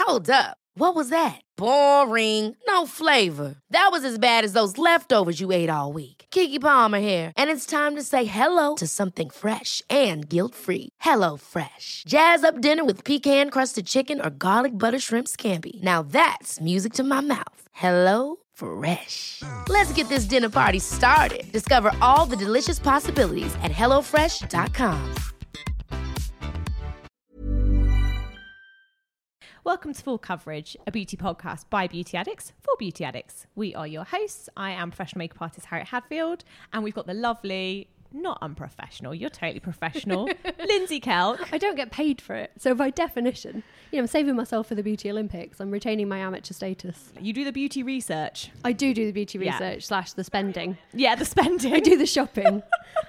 Hold up. What was that? Boring. No flavor. That was as bad as those leftovers you ate all week. Keke Palmer here, and it's time to say hello to something fresh and guilt-free. Hello Fresh. Jazz up dinner with pecan-crusted chicken or garlic butter shrimp scampi. Now that's music to my mouth. Hello Fresh. Let's get this dinner party started. Discover all the delicious possibilities at hellofresh.com. Welcome to Full Coverage, a beauty podcast by beauty addicts for beauty addicts. We are your hosts. I am professional makeup artist Harriet Hadfield, and we've got the lovely, not unprofessional, you're totally professional, Lindsay Kelk. I don't get paid for it. So by definition, I'm saving myself for the Beauty Olympics. I'm retaining my amateur status. You do the beauty research. I do the beauty research / the spending. Yeah, the spending. I do the shopping.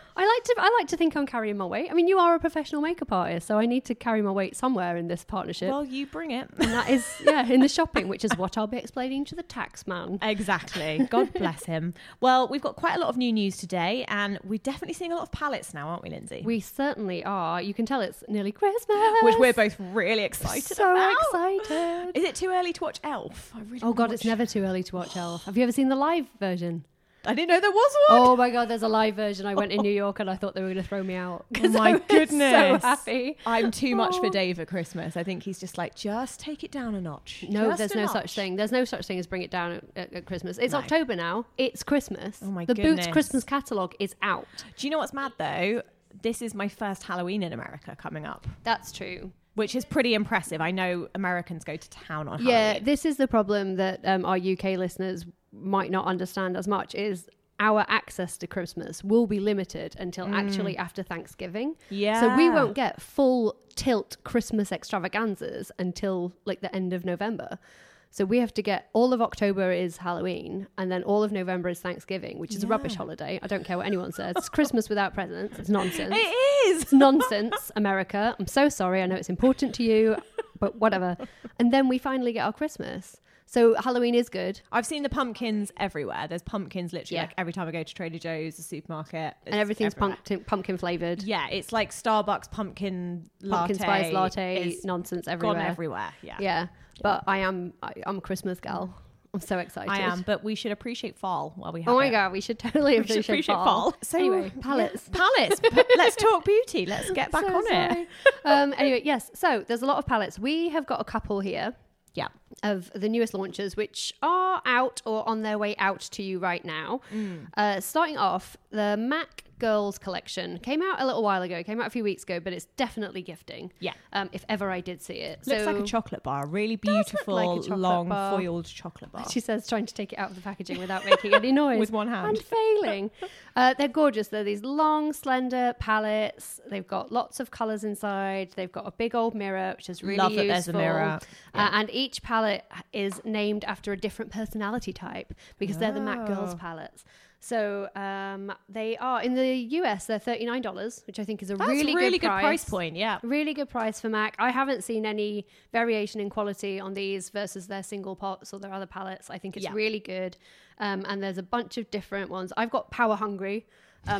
I like to think I'm carrying my weight. I mean, you are a professional makeup artist, so I need to carry my weight somewhere in this partnership. Well, you bring it. And that is, in the shopping, which is what I'll be explaining to the tax man. Exactly. God bless him. Well, we've got quite a lot of new news today, and we're definitely seeing a lot of palettes now, aren't we, Lindsay? We certainly are. You can tell it's nearly Christmas. Which we're both really excited about. Excited. Is it too early to watch Elf? Oh, God, it's never too early to watch Elf. Have you ever seen the live version? I didn't know there was one. Oh my God, there's a live version. I went in New York and I thought they were going to throw me out. Oh my goodness. So happy. I'm too much for Dave at Christmas. I think he's just like, just take it down a notch. No, there's no such thing. There's no such thing as bring it down at Christmas. It's October now. It's Christmas. Oh my goodness. The Boots Christmas catalogue is out. Do you know what's mad though? This is my first Halloween in America coming up. That's true. Which is pretty impressive. I know Americans go to town on Halloween. Yeah, this is the problem that our UK listeners might not understand as much is our access to Christmas will be limited until actually after Thanksgiving. Yeah. So we won't get full tilt Christmas extravaganzas until like the end of November. So we have to get all of October is Halloween and then all of November is Thanksgiving, which is a rubbish holiday. I don't care what anyone says. It's Christmas without presents. It's nonsense. It is. It's nonsense, America. I'm so sorry. I know it's important to you, but whatever. And then we finally get our Christmas. So Halloween is good. I've seen the pumpkins everywhere. There's pumpkins literally like every time I go to Trader Joe's, the supermarket. And everything's pumpkin flavoured. Yeah, it's like Starbucks pumpkin spice latte nonsense everywhere. Gone everywhere, Yeah, but I'm a Christmas gal. I'm so excited. I am, but we should appreciate fall while we have Oh my God, we should totally appreciate fall. So anyway, palettes. Palettes. Let's talk beauty. Let's get back on it. Anyway, yes. So there's a lot of palettes. We have got a couple here. Yeah. Of the newest launches, which are out or on their way out to you right now. Starting off, the MAC Girls collection came out a little while ago, came out a few weeks ago, but it's definitely gifting. Yeah. If ever I did see it. Looks like a chocolate bar, really beautiful, long foiled chocolate bar. She says, trying to take it out of the packaging without making any noise. With one hand. And failing. They're gorgeous. They're these long, slender palettes. They've got lots of colours inside. They've got a big old mirror, which is really useful. There's a mirror. Yeah. And each palette is named after a different personality type because they're the MAC Girls palettes. So they are in the US. They're $39, which I think is That's really good price point. Yeah, really good price for MAC. I haven't seen any variation in quality on these versus their single pots or their other palettes. I think it's really good. And there's a bunch of different ones. I've got Power Hungry.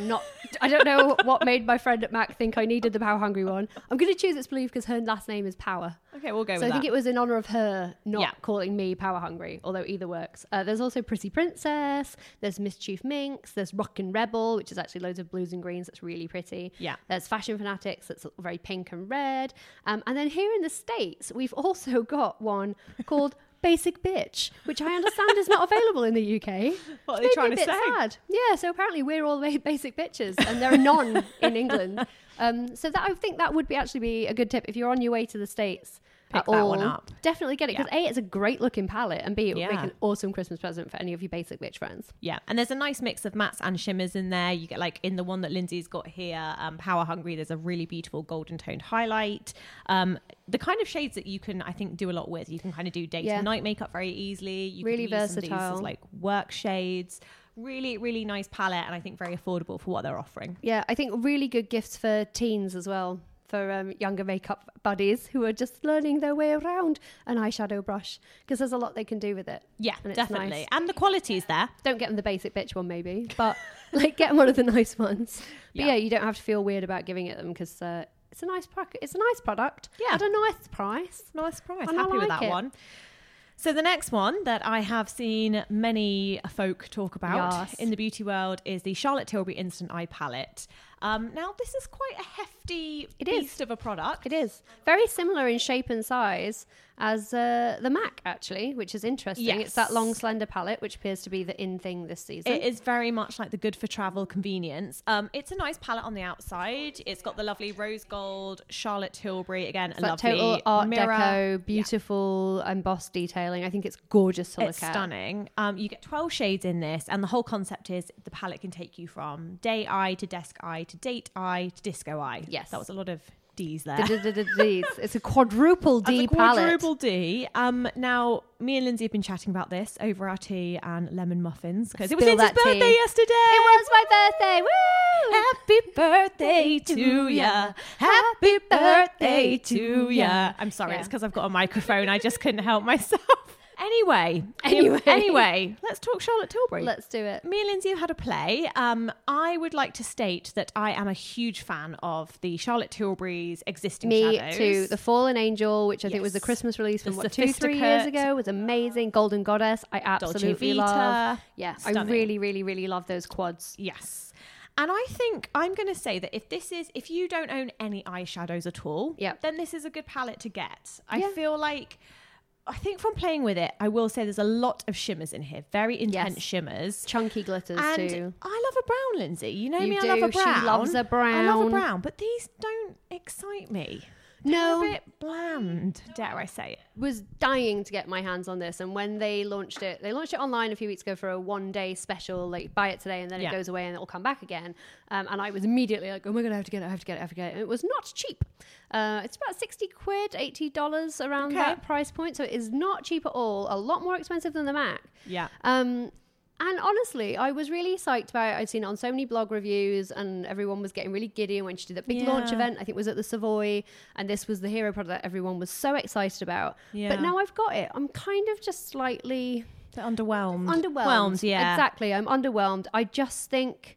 I don't know what made my friend at MAC think I needed the Power Hungry one. I'm going to choose its belief because her last name is Power. Okay, we'll go with that. So I think it was in honour of her not calling me Power Hungry, although either works. There's also Pretty Princess. There's Mischief Minx. There's Rockin' Rebel, which is actually loads of blues and greens. That's really pretty. Yeah. There's Fashion Fanatics. That's very pink and red. And then here in the States, we've also got one called Basic Bitch, which I understand is not available in the UK. What are they trying to say? Sad. Yeah, so apparently we're all basic bitches, and there are none in England. So that I think that would actually be a good tip if you're on your way to the States. Pick that one up. Definitely get it because A, it's a great looking palette, and B, it would make an awesome Christmas present for any of your basic bitch friends. Yeah, and there's a nice mix of mattes and shimmers in there. You get like in the one that Lindsay's got here, Power Hungry, there's a really beautiful golden toned highlight. The kind of shades that you can, I think, do a lot with. You can kind of do day to night makeup very easily. You really can use versatile. Some of these as like work shades. Really, really nice palette, and I think very affordable for what they're offering. Yeah, I think really good gifts for teens as well. For younger makeup buddies who are just learning their way around an eyeshadow brush because there's a lot they can do with it. Yeah, and it's definitely. Nice. And the quality is there. Don't get them the basic bitch one maybe, but like get them one of the nice ones. But yeah, you don't have to feel weird about giving it them because it's a nice product. It's a nice product. Yeah. At a nice price. Nice price. And I Happy with like that it. one. So the next one that I have seen many folk talk about Yes. in the beauty world is the Charlotte Tilbury Instant Eye Palette. Now, this is quite a hefty beast of a product. It is. Very similar in shape and size as the MAC, actually, which is interesting. Yes. It's that long, slender palette, which appears to be the in thing this season. It is very much like the good for travel convenience. It's a nice palette on the outside. It's got the lovely rose gold, Charlotte Tilbury, again, It's a that lovely total Art mirror. Deco, beautiful embossed detailing. I think it's gorgeous to look It's at. stunning. You get 12 shades in this, and the whole concept is the palette can take you from day eye to desk eye to date eye to disco eye. Yes. That was a lot of D's there. D's. It's a quadruple D As a palette. quadruple D. Now, me and Lindsay have been chatting about this over our tea and lemon muffins because it was Spill Lindsay's that tea. birthday yesterday. It was my birthday. Woo! Happy birthday to ya. Happy birthday to ya. I'm sorry, Yeah. it's because I've got a microphone. I just couldn't help myself. Anyway, let's talk Charlotte Tilbury. Let's do it. Me and Lindsay have had a play. I would like to state that I am a huge fan of the Charlotte Tilbury's existing Me shadows. too. The Fallen Angel, which I think was the Yes. Christmas release from The 2-3 years Sophisticate. ago, was amazing. Golden Goddess, I absolutely Vita. love. Yeah, I Stunning. really, really, really love those quads. Yes. And I think I'm going to say that if you don't own any eyeshadows at all, Yep. then this is a good palette to get. Yeah. I think from playing with it, I will say there's a lot of shimmers in here, very intense Yes. shimmers. Chunky glitters And too. I love a brown, Lindsay. You know You me, do. I love a She brown. loves a I love a brown. brown, but these don't excite me. No. They're a bit bland, dare I say it. Was dying to get my hands on this, and when they launched it online a few weeks ago for a 1-day special, like buy it today and then Yeah. it goes away and it'll come back again, and I was immediately like, oh my god, I have to get it. And it was not cheap. It's about 60 quid, $80 around Okay. that price point, so it is not cheap at all. A lot more expensive than the Mac. Yeah. And honestly, I was really psyched about it. I'd seen it on so many blog reviews and everyone was getting really giddy. And when she did that big launch Yeah. event, I think it was at the Savoy, and this was the hero product that everyone was so excited about. Yeah. But now I've got it. I'm kind of just slightly They're underwhelmed. underwhelmed. Yeah. Exactly. I'm underwhelmed. I just think...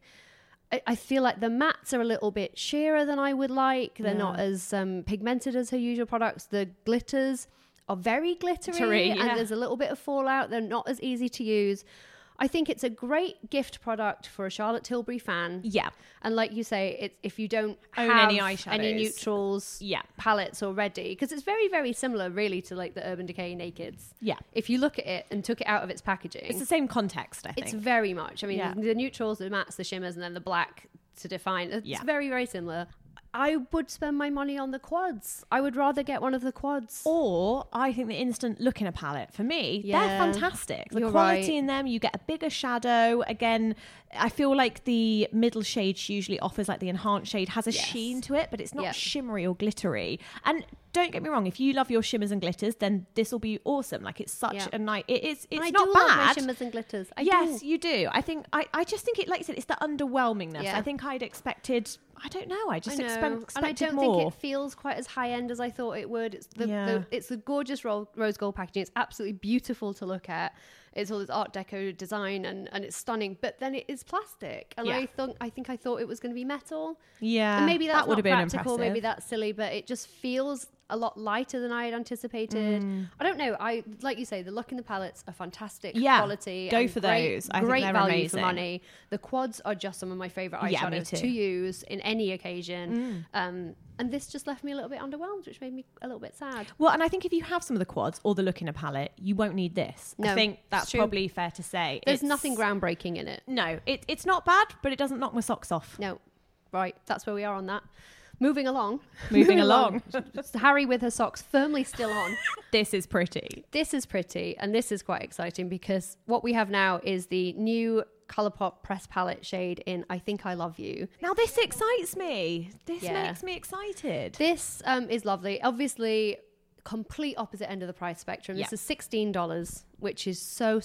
I feel like the mattes are a little bit sheerer than I would like. They're not as pigmented as her usual products. The glitters are very glittery, yeah. and there's a little bit of fallout. They're not as easy to use. I think it's a great gift product for a Charlotte Tilbury fan. Yeah. And like you say, it's if you don't Own have any eyeshadows. any neutrals Yeah. palettes already, because it's very, very similar really to like the Urban Decay Nakeds. Yeah. If you look at it and took it out of its packaging, It's the same context, I think. it's very much. I mean, Yeah. the neutrals, the mattes, the shimmers, and then the black to define. It's Yeah. very, very similar. I would spend my money on the quads. I would rather get one of the quads. Or I think the instant look in a palette, for me, Yeah. they're fantastic. The You're quality right. in them, you get a bigger shadow. Again, I feel like the middle shade she usually offers, like the enhanced shade, has a Yes. sheen to it, but it's not Yeah. shimmery or glittery. And don't get me wrong, if you love your shimmers and glitters, then this will be awesome. Like it's such Yeah. a nice, it's And I not do bad. love my shimmers and glitters. Yes, do. you do. I think I just think it, like I said, it's the underwhelmingness. Yeah. I think I'd expected. I don't know. I just I know. expected And I don't more. think it feels quite as high end as I thought it would. It's Yeah. it's the gorgeous rose gold packaging. It's absolutely beautiful to look at. It's all this Art Deco design and it's stunning. But then it is plastic, and Yeah. I think I thought it was going to be metal. Yeah, And maybe that's that would not have been practical. impressive. Maybe that's silly, but it just feels a lot lighter than I had anticipated. I don't know. I like you say, the look in the palettes are fantastic Yeah, quality. go and for great, those. I think great they're value amazing. for money. The quads are just some of my favorite Yeah, me eyeshadows too. to use in any occasion. And this just left me a little bit underwhelmed, which made me a little bit sad. Well, and I think if you have some of the quads or the look in a palette, you won't need this. I No, think it's that's true. probably fair to say. There's It's- nothing groundbreaking in it. No, it's not bad, but it doesn't knock my socks off. No. Right. That's where we are on that. Moving along. Moving along. Harry with her socks firmly still on. This is pretty. This is pretty, and this is quite exciting because what we have now is the new Colourpop press palette shade in I Think I Love You. Now this excites me. This Yeah. makes me excited. This is lovely. Obviously, complete opposite end of the price spectrum. This Yeah. is $16. which is so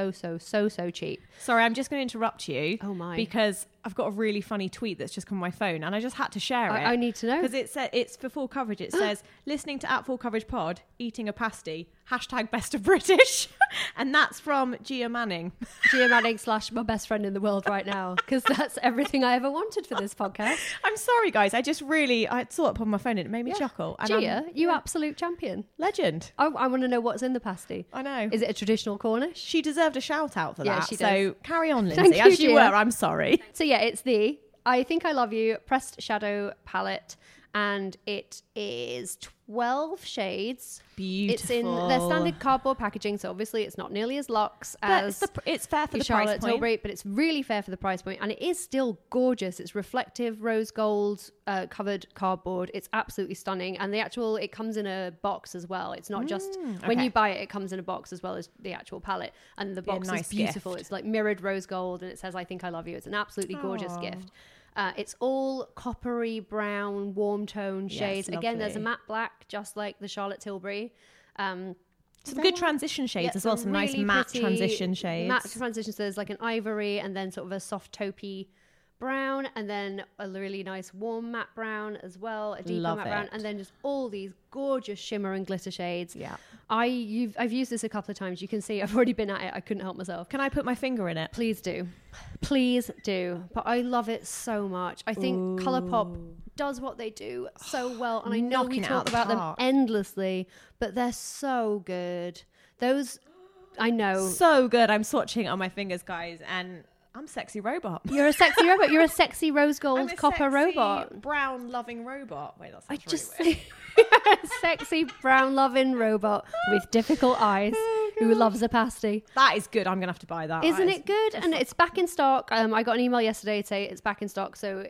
cheap. Sorry, I'm just going to interrupt you. Oh my. Because I've got a really funny tweet that's just come on my phone and I just had to share it. I need to know. Because it's for Full Coverage. It says, listening to at Full Coverage Pod, eating a pasty, # best of British. And that's from Gia Manning. Gia Manning / my best friend in the world right now. Because that's everything I ever wanted for this podcast. I'm sorry, guys. I saw it up on my phone and it made me chuckle. And Gia, you absolute champion. Legend. I want to know what's in the pasty. I know. Is it a traditional Cornish? She deserved a shout out for that. She so does. carry on, Thank Lindsay. you, As you Gia. were, I'm sorry. So yeah, it's the I Think I Love You pressed shadow palette, and it is 12 shades. Beautiful. It's in their standard cardboard packaging, so obviously it's not nearly as luxe as it's fair for the Charlotte price point. Tilbury, but it's really fair for the price point, and it is still gorgeous. It's reflective rose gold covered cardboard. It's absolutely stunning, and it comes in a box as well. It's not just when you buy it, it comes in a box as well as the actual palette, and the box is beautiful. Gift. It's like mirrored rose gold, and it says "I Think I Love You." It's an absolutely gorgeous gift. It's all coppery brown, warm tone shades. Yes, Again, there's a lovely. matte black, just like the Charlotte Tilbury. Some good transition shades as well. Some nice really matte pretty transition shades. Matte transitions. So there's like an ivory and then sort of a soft taupey brown, and then a really nice warm matte brown as well, a deeper Love matte brown, it. and then just all these gorgeous shimmer and glitter shades. Yeah. I've used this a couple of times. You can see I've already been at it. I couldn't help myself. Can I put my finger in it? Please do. Please do. But I love it so much. I think Colourpop does what they do so well. And I know we Knocking it out talk the about them park. endlessly, but they're so good. Those, I know. So good. I'm swatching it on my fingers, guys, and I'm sexy robot. You're a sexy robot. You're a sexy rose I'm gold a copper sexy robot. brown loving robot. Wait, that I sounds just really weird. you're a sexy brown loving robot with difficult eyes who loves a pasty. That is good. I'm gonna have to buy that. Isn't That it good? And it's back in stock. I got an email yesterday to say it's back in stock. So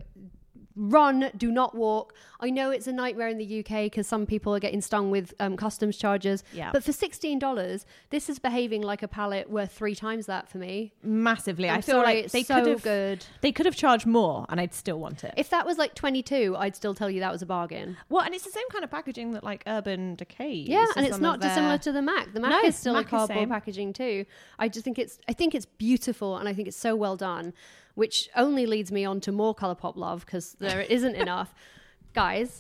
run, do not walk. I know it's a nightmare in the UK because some people are getting stung with customs charges. Yeah. But for $16, this is behaving like a palette worth 3 times that for me. Massively. I'm I feel sorry, like it's they so could have good. They could have charged more, and I'd still want it. If that was like 22, I'd still tell you that was a bargain. Well, and it's the same kind of packaging that like Urban Decay. Yeah, uses and it's some not of their- dissimilar to the Mac. The Mac No, is still Mac a is cardboard same. packaging too. I think it's beautiful, and I think it's so well done, which only leads me on to more Colourpop love because there isn't enough. Guys,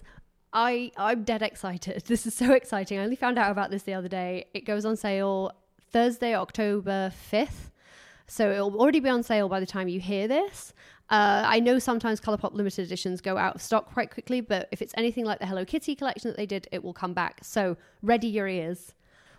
I'm dead excited. This is so exciting. I only found out about this the other day. It goes on sale Thursday, October 5th. So it'll already be on sale by the time you hear this. I know sometimes Colourpop limited editions go out of stock quite quickly, but if it's anything like the Hello Kitty collection that they did, it will come back. So ready your ears.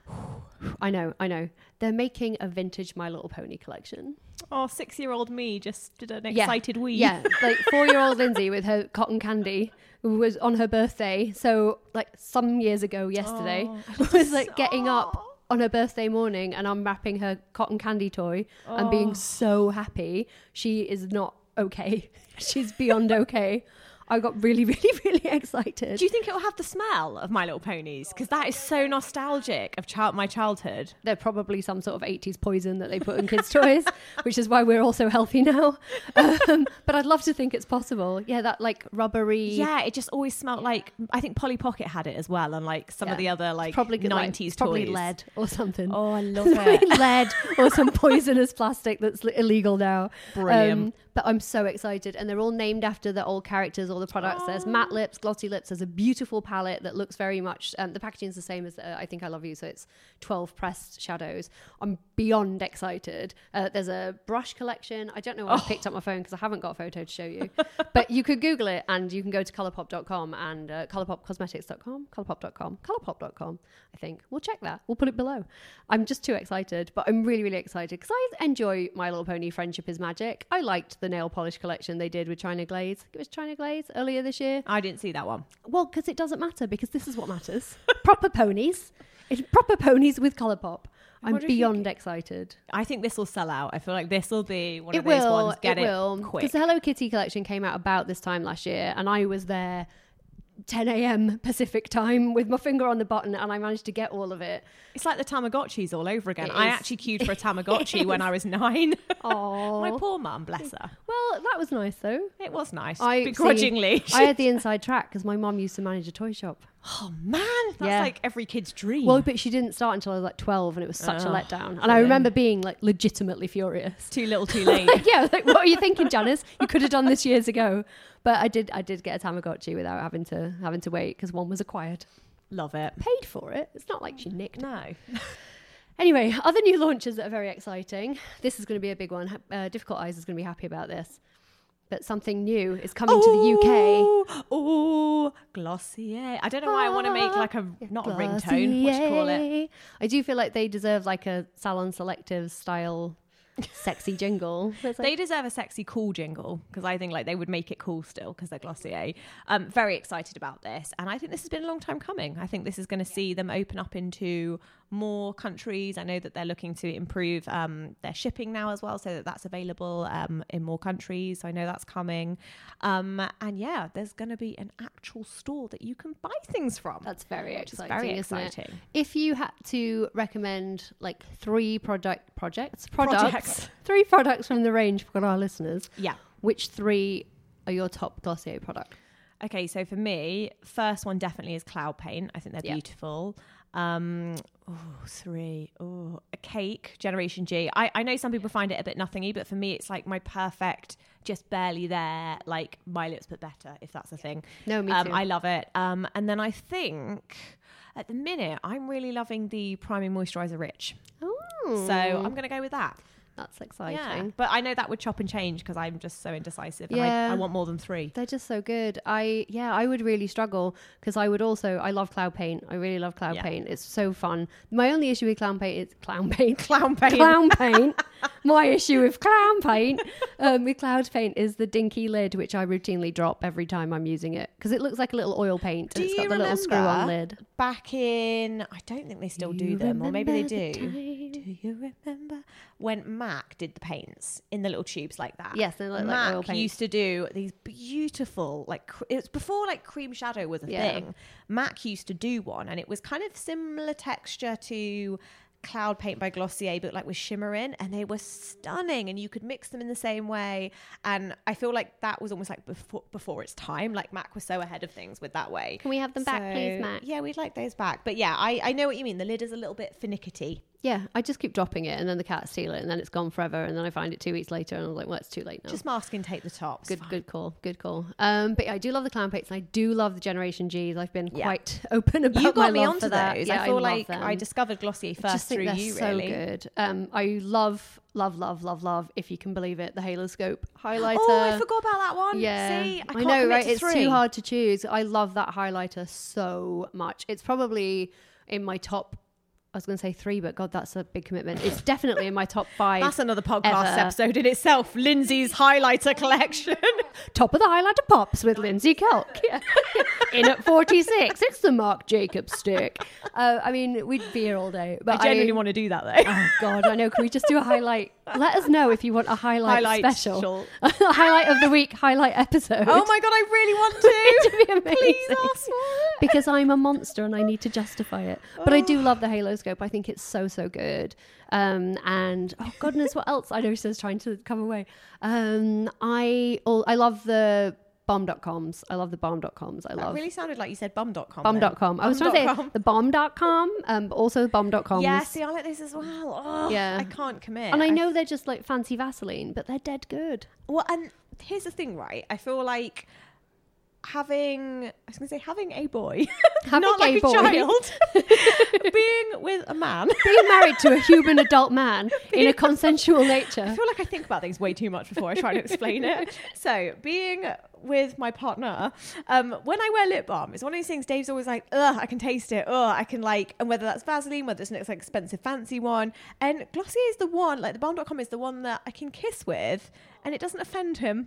I know. They're making a vintage My Little Pony collection. Oh, 6-year-old me just did an excited wee. Yeah, like 4-year-old Lindsay with her cotton candy who was on her birthday. So like some years ago yesterday, was like getting up on her birthday morning and unwrapping her cotton candy toy and being so happy. She is not okay. She's beyond okay. I got really, really, really excited. Do you think it will have the smell of My Little Ponies? Because that is so nostalgic of my childhood. They're probably some sort of 80s poison that they put in kids' toys, which is why we're all so healthy now. But I'd love to think it's possible. Yeah, that like rubbery. Yeah, it just always smelled like, I think Polly Pocket had it as well, and like some of the other like probably good, 90s it's probably toys. lead or something. Oh, I love it. Lead or some poisonous plastic that's illegal now. Brilliant. But I'm so excited, and they're all named after the old characters or the products. There's matte lips, glossy lips. There's a beautiful palette that looks very much. The packaging is the same as I Think I Love You, so it's 12 pressed shadows. I'm beyond excited. There's a brush collection. I don't know why I picked up my phone because I haven't got a photo to show you, but you could Google it, and you can go to Colourpop.com and Colourpopcosmetics.com, Colourpop.com. I think we'll check that. We'll put it below. I'm just too excited, but I'm really, really excited because I enjoy My Little Pony Friendship is Magic. I liked the nail polish collection they did with China Glaze. It was China Glaze earlier this year. I didn't see that one. Well, because it doesn't matter, because this is what matters. Proper ponies. It's proper ponies with Colourpop. I'm beyond excited. I think this will sell out. I feel like this will be one of It those will. ones. Get It it will. quick. Because the Hello Kitty collection came out about this time last year, and I was there 10 a.m. Pacific time with my finger on the button, and I managed to get all of it. It's like the Tamagotchis all over again. It I is. actually queued for a Tamagotchi when I was 9. Oh, My poor mum, bless her. well, that was nice though. It was nice. I Begrudgingly. I had the inside track because my mum used to manage a toy shop. Oh man, that's like every kid's dream. Well, but she didn't start until I was like 12, and it was such a letdown. And I remember being like legitimately furious. Too little, too late. Yeah, like, what are you thinking, Janice? You could have done this years ago. But I did get a Tamagotchi without having to wait because one was acquired. Love it. Paid for it. It's not like she nicked. No. Anyway, other new launches that are very exciting. This is going to be a big one. Difficult Eyes is going to be happy about this. But something new is coming to the UK. Oh, Glossier. I don't know why I want to make like not Glossier. A ringtone. What do you call it? I do feel like they deserve like a Salon Selective style sexy jingle. They deserve a sexy cool jingle because I think like they would make it cool still because they're Glossier. Very excited about this, and I think this has been a long time coming. I think this is going to see them open up into more countries. I know that they're looking to improve their shipping now as well, so that that's available in more countries. So I know that's coming, and yeah, there's going to be an actual store that you can buy things from. That's very exciting. Very exciting. If you had to recommend like 3 projects, 3 products from the range for our listeners, which 3 are your top Glossier product? Okay, so for me, first one definitely is Cloud Paint. I think they're beautiful. 3. A Cake, Generation G. I know some people find it a bit nothingy, but for me, it's like my perfect, just barely there, like my lips but better, if that's a thing. No, me too. I love it. And then I think at the minute, I'm really loving the Priming Moisturiser Rich. Oh. So I'm going to go with that. That's exciting. Yeah, but I know that would chop and change because I'm just so indecisive. And I want more than 3. They're just so good. I would really struggle because I love Cloud Paint. I really love Cloud Paint. It's so fun. My only issue with Cloud Paint is Clown Paint. My issue with Clown Paint with Cloud Paint is the dinky lid, which I routinely drop every time I'm using it because it looks like a little oil paint. It's got the little screw-on lid. Back in, I don't think they still do them, or maybe they do. Do you remember when Mac did the paints in the little tubes like that? Yes, they're like Mac oil paint. used to do these beautiful, like it was before like cream shadow was a thing. Mac used to do one, and it was kind of similar texture to Cloud Paint by Glossier, but like with shimmer in, and they were stunning, and you could mix them in the same way. And I feel like that was almost like before its time. Like Mac was so ahead of things with that way. Can we have them back, please, Mac? Yeah, we'd like those back. But yeah, I know what you mean. The lid is a little bit finicky. Yeah, I just keep dropping it, and then the cats steal it, and then it's gone forever, and then I find it 2 weeks later, and I'm like, well, it's too late now. Just mask and tape the tops. Good call. But yeah, I do love the Clown Paints, and I do love the Generation Gs. I've been quite open about you got my me love onto for that. those. Yeah, I feel like like I discovered Glossier first through you, so really. Good. I love, if you can believe it, the Halo Scope highlighter. Oh, I forgot about that one. Yeah, see, I know, right? It's too hard to choose. I love that highlighter so much. It's probably in my top. I was going to say 3, but God, that's a big commitment. It's definitely in my top 5. That's another podcast episode in itself. Lindsay's highlighter collection. Top of the highlighter pops with Lindsay Kelk. Yeah. In at 46. It's the Marc Jacobs stick. I mean, we'd be here all day. But I genuinely want to do that, though. Oh, God, I know. Can we just do a highlight? Let us know if you want a highlight special. A highlight of the week, highlight episode. Oh, my God, I really want to. It'd be amazing. Please ask for it. Because I'm a monster and I need to justify it. But I do love the Halo Scope. I think it's so good. And oh goodness, what else? I know she's trying to come away. I love the bomb.coms. I love the bomb.coms. That really sounded like you said bum.com. Bomb.com. I was trying to say the bomb.com, but also the bomb.coms. Yeah, see, I like this as well. Oh, yeah. I can't commit. And I know they're just like fancy Vaseline, but they're dead good. Well, and here's the thing, right? I feel like having a boy, not like a child, being with a man, being married to a human adult man in a consensual nature. I feel like I think about things way too much before I try to explain it. So being with my partner, when I wear lip balm, it's one of those things. Dave's always like, ugh, I can taste it. Ugh, I can like, and whether that's Vaseline, whether it's an expensive fancy one, and Glossier is the one, like the balm.com is the one that I can kiss with, and it doesn't offend him.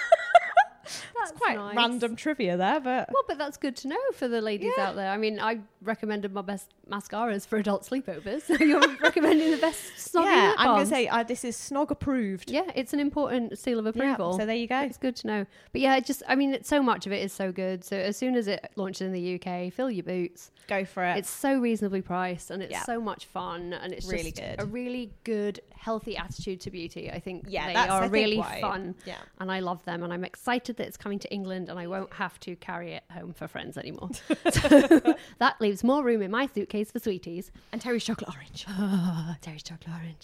That's quite nice. Random trivia there, but that's good to know for the ladies out there. I mean, I recommended my best mascaras for adult sleepovers. So you're recommending the best snog. Yeah, I'm going to say this is snog approved. Yeah, it's an important seal of approval. Yeah, so there you go. It's good to know. But yeah, so much of it is so good. So as soon as it launches in the UK, fill your boots. Go for it. It's so reasonably priced and it's so much fun and it's really just good. A really good, healthy attitude to beauty. I think they are really fun. Yeah. And I love them and I'm excited excited that it's coming to England and I won't have to carry it home for friends anymore. So that leaves more room in my suitcase for sweeties. And Terry's chocolate orange. Terry's chocolate orange.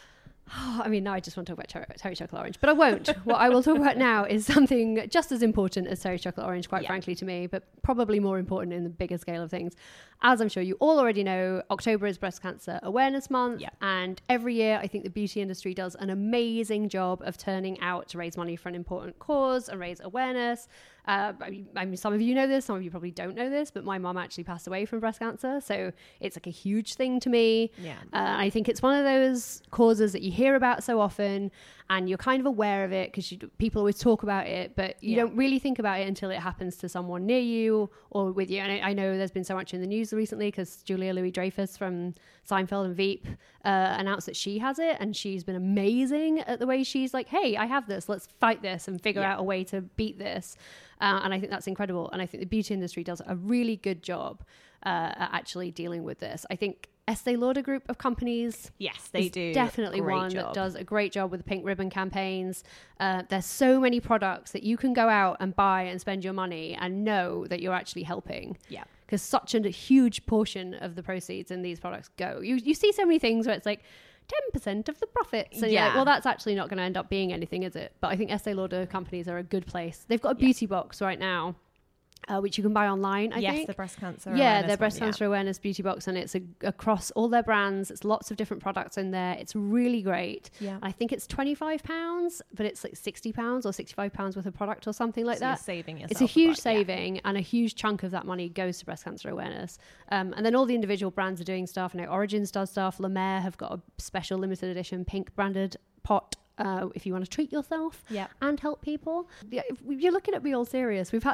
I mean, now I just want to talk about Terry chocolate orange, but I won't. What I will talk about now is something just as important as Terry chocolate orange, quite frankly, to me, but probably more important in the bigger scale of things. As I'm sure you all already know, October is Breast Cancer Awareness Month. And every year, I think the beauty industry does an amazing job of turning out to raise money for an important cause and raise awareness. I mean, some of you know this, some of you probably don't know this, but my mum actually passed away from breast cancer. So it's like a huge thing to me. I think it's one of those causes that you hear about so often and you're kind of aware of it because people always talk about it, but you don't really think about it until it happens to someone near you or with you. And I know there's been so much in the news recently because Julia Louis-Dreyfus from Seinfeld and Veep announced that she has it, and she's been amazing at the way she's like, hey, I have this, let's fight this and figure out a way to beat this. And I think that's incredible. And I think the beauty industry does a really good job at actually dealing with this. I think Estee Lauder group of companies, they do definitely one that does a great job with the pink ribbon campaigns. There's so many products that you can go out and buy and spend your money and know that you're actually helping. Because such a huge portion of the proceeds in these products go. You see so many things where it's like 10% of the profits. And you're like, well, that's actually not going to end up being anything, is it? But I think Estee Lauder companies are a good place. They've got a beauty box right now, which you can buy online, I think. Yes, the breast cancer awareness. Their breast cancer awareness beauty box, and it's across all their brands. It's lots of different products in there. It's really great. I think it's £25, but it's like £60 or £65 worth of product or something like that. You're saving yourself. It's a huge saving, and a huge chunk of that money goes to breast cancer awareness. And then all the individual brands are doing stuff. I know Origins does stuff. La Mer have got a special limited edition pink branded pot. If you want to treat yourself and help people. You're looking at me all serious. We've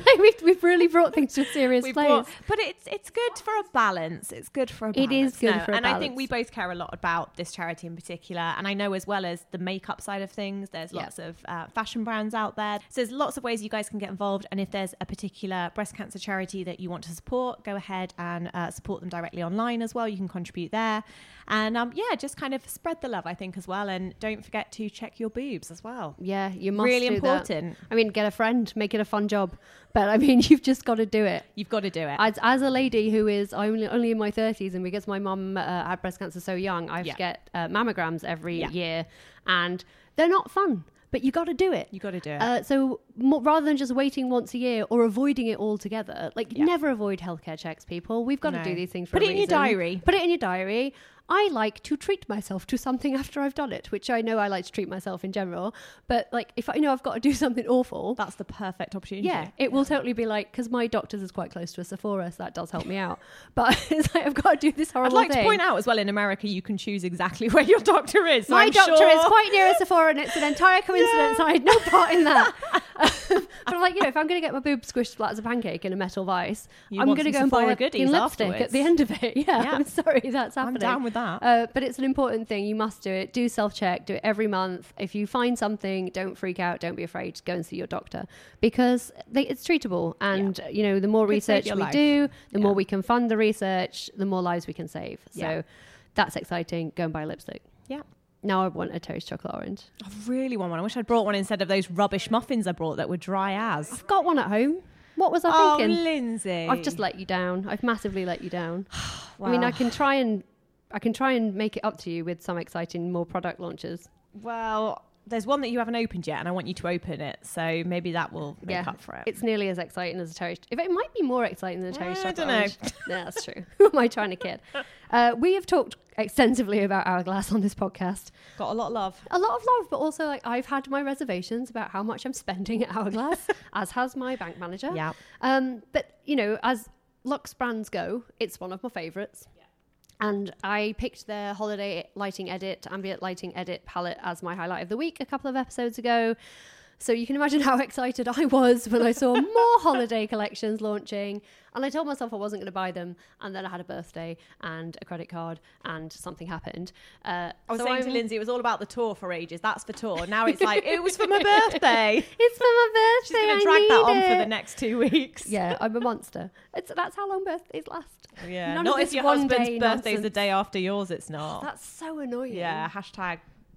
really brought things to a serious place. But it's good for a balance. It's good for a balance. It is good for a balance. And I think we both care a lot about this charity in particular. And I know as well as the makeup side of things, there's lots of fashion brands out there. So there's lots of ways you guys can get involved. And if there's a particular breast cancer charity that you want to support, go ahead and support them directly online as well. You can contribute there. And just kind of spread the love, I think, as well. And don't forget to check your boobs as well. Yeah, you must really do important. That. I mean, get a friend, make it a fun job. But I mean, you've just got to do it. You've got to do it. As a lady who is only in my 30s, and because my mum had breast cancer so young, I have to get mammograms every year, and they're not fun. But you got to do it. You got to do it. So rather than just waiting once a year or avoiding it altogether, never avoid healthcare checks, people. We've got to do these things for a reason. Put it in your diary. Put it in your diary. I like to treat myself to something after I've done it, which I know I like to treat myself in general. But if I know I've got to do something awful, that's the perfect opportunity. Yeah, it will totally be because my doctor's is quite close to a Sephora, so that does help me out. But it's I've got to do this horrible thing. I'd like to point out as well, in America, you can choose exactly where your doctor is. My doctor is quite near a Sephora, and it's an entire coincidence. I had no part in that. But I'm if I'm going to get my boob squished flat as a pancake in a metal vice, I'm going to go and buy a fucking lipstick at the end of it. Yeah, I'm sorry, that's happening. I'm down with that. But it's an important thing. You must do it. Do self-check. Do it every month. If you find something, don't freak out. Don't be afraid. Go and see your doctor because it's treatable. And, the more research we do, the more we can fund the research, the more lives we can save. So that's exciting. Go and buy lipstick. Yeah. Now I want a Terry's chocolate orange. I really want one. I wish I'd brought one instead of those rubbish muffins I brought that were dry as. I've got one at home. What was I thinking? Oh, Lindsay. I've just let you down. I've massively let you down. Well, I mean, I can try and make it up to you with some exciting more product launches. Well, there's one that you haven't opened yet, and I want you to open it. So maybe that will make up for it. It's nearly as exciting as a Terry's. If it might be more exciting than a Terry's chocolate orange. I don't know. Yeah, that's true. Who am I trying to kid? We have talked extensively about Hourglass on this podcast. Got a lot of love. A lot of love, but also I've had my reservations about how much I'm spending at Hourglass, as has my bank manager. Yeah. But as luxe brands go, it's one of my favourites. And I picked their holiday lighting edit, ambient lighting edit palette as my highlight of the week a couple of episodes ago. So you can imagine how excited I was when I saw more holiday collections launching. And I told myself I wasn't going to buy them. And then I had a birthday and a credit card and something happened. I was saying to Lindsay, it was all about the tour for ages. That's for tour. Now it's it was for my birthday. It's for my birthday. She's going to drag that on for the next 2 weeks. Yeah, I'm a monster. That's how long birthdays last. Yeah, not if your husband's birthday is the day after yours, it's not. That's so annoying. Yeah, hashtag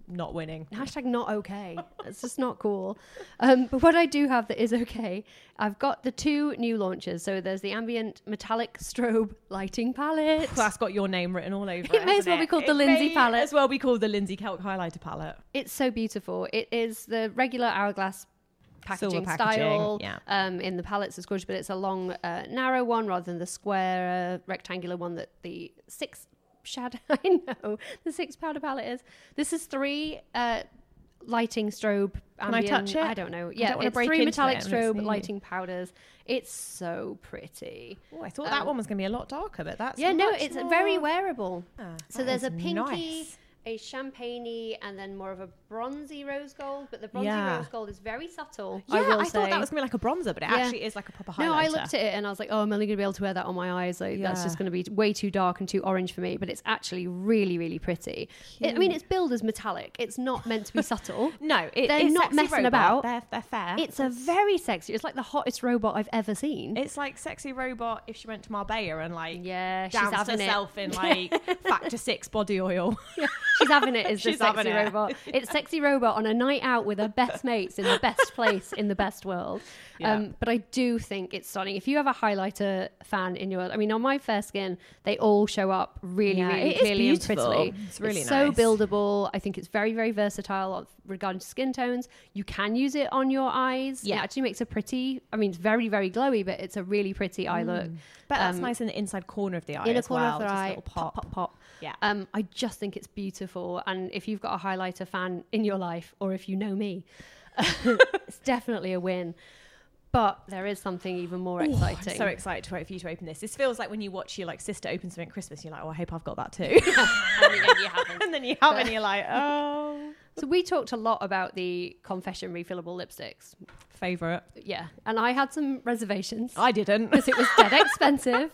not winning. Hashtag not okay. It's just not cool. But what I do have that is okay, I've got the 2 new launches. So there's the ambient metallic strobe lighting palette. That's got your name written all over it. It may as well be called the Lindsay palette. As well be called the Lindsay Kelk highlighter palette. It's so beautiful. It is the regular Hourglass packaging style. In the palettes, it's gorgeous, but it's a long, narrow one rather than the square, rectangular one that the 6 shadow. I know the 6 powder palette is. This is 3 lighting strobe. Can I touch it? I don't know. Yeah, it's 3 metallic strobe lighting powders. It's so pretty. Oh, I thought that one was going to be a lot darker, but that's it's more... very wearable. So there's a pinky. Nice. A champagne-y and then more of a bronzy rose gold, but the bronzy rose gold is very subtle. I thought that was gonna be like a bronzer, but it actually is like a proper highlighter. No, I looked at it and I was like, oh, I'm only gonna be able to wear that on my eyes. Like that's just gonna be way too dark and too orange for me. But it's actually really, really pretty. I mean, it's billed as metallic. It's not meant to be subtle. No, they're not messing about. They're fair. It's a very sexy. It's like the hottest robot I've ever seen. It's like sexy robot if she went to Marbella and like she's having herself in like factor 6 body oil. She's having it. Is the She's sexy robot. It's sexy robot on a night out with her best mates in the best place in the best world. But I do think it's stunning. If you have a highlighter fan in your, I mean, on my fair skin, they all show up really, really clearly and prettily. It's really nice. So buildable. I think it's very, very versatile regarding skin tones. You can use it on your eyes. It actually makes a pretty, I mean, it's very, very glowy, but it's a really pretty eye look. But that's nice in the inside corner of the eye. In a corner of the eye, little pop, pop, pop. Yeah. I just think it's beautiful. And if you've got a highlighter fan in your life, or if you know me, it's definitely a win. But there is something even more exciting. I'm so excited to wait for you to open this. This feels like when you watch your like sister open something at Christmas, you're like, oh, I hope I've got that too. And then you haven't. And then you haven't, and you're like, oh. So we talked a lot about the Confession refillable lipsticks. Favourite. Yeah. And I had some reservations. I didn't. Because it was dead expensive.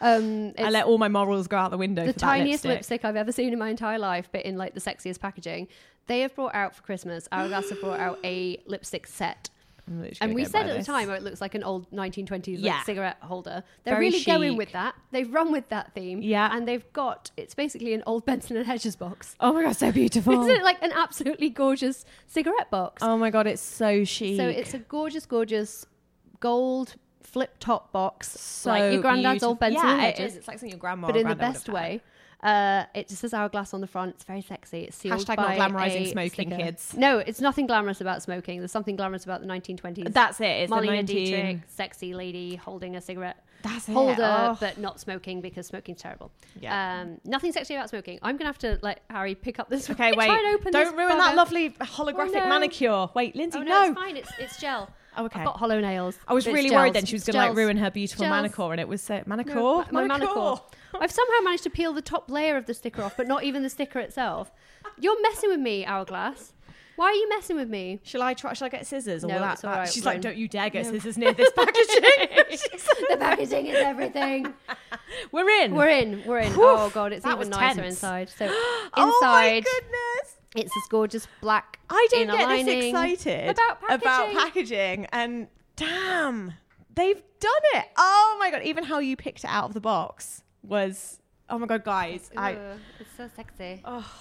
I let all my morals go out the window. The for tiniest that lipstick I've ever seen in my entire life, but in like the sexiest packaging. They have brought out for Christmas, Hourglass have brought out a lipstick set. And we said at the time, it looks like an old 1920s like, cigarette holder. They're Very really chic. going with that. They've run with that theme. Yeah. And they've got, it's basically an old Benson and Hedges box. Oh my God, so beautiful. Isn't it like an absolutely gorgeous cigarette box? Oh my God, it's so chic. So it's a gorgeous, gorgeous gold flip top box. So like your granddad's old Benson and Hedges. It is. It's like something your grandma but or in the granddad best would have way. It just says Hourglass on the front. It's very sexy. It's sealed Hashtag by not glamorizing a smoking, sticker. kids. No, it's nothing glamorous about smoking. There's something glamorous about the 1920s. That's it. It's Marlene the and Dietrich, sexy lady holding a cigarette holder, but not smoking because smoking's terrible. Yeah. Nothing sexy about smoking. I'm gonna have to let Harry pick up this. Okay, wait. Try and open Don't ruin that bugger. lovely holographic manicure. Wait, Lindsay, Oh, no. it's fine. It's gel. Oh, okay. I've got hollow nails. I was But it's really gels. worried then she was going to like Gels. ruin her beautiful Gels. manicure, and it was manicure. No, my manicure. I've somehow managed to peel the top layer of the sticker off, but not even the sticker itself. You're messing with me, Hourglass. Why are you messing with me? Shall I try? Shall I get scissors? No, or that? it's all right. She's We're like, in. don't you dare get scissors near this packaging. The packaging is everything. We're in. We're in. Whew, Oh god, it's that even was nicer tense. inside. So inside, Oh my goodness. it's this gorgeous black. I don't inner get lining. this excited About packaging, and damn, they've done it. Oh my God, even how you picked it out of the box was, oh my God, guys. It's so sexy.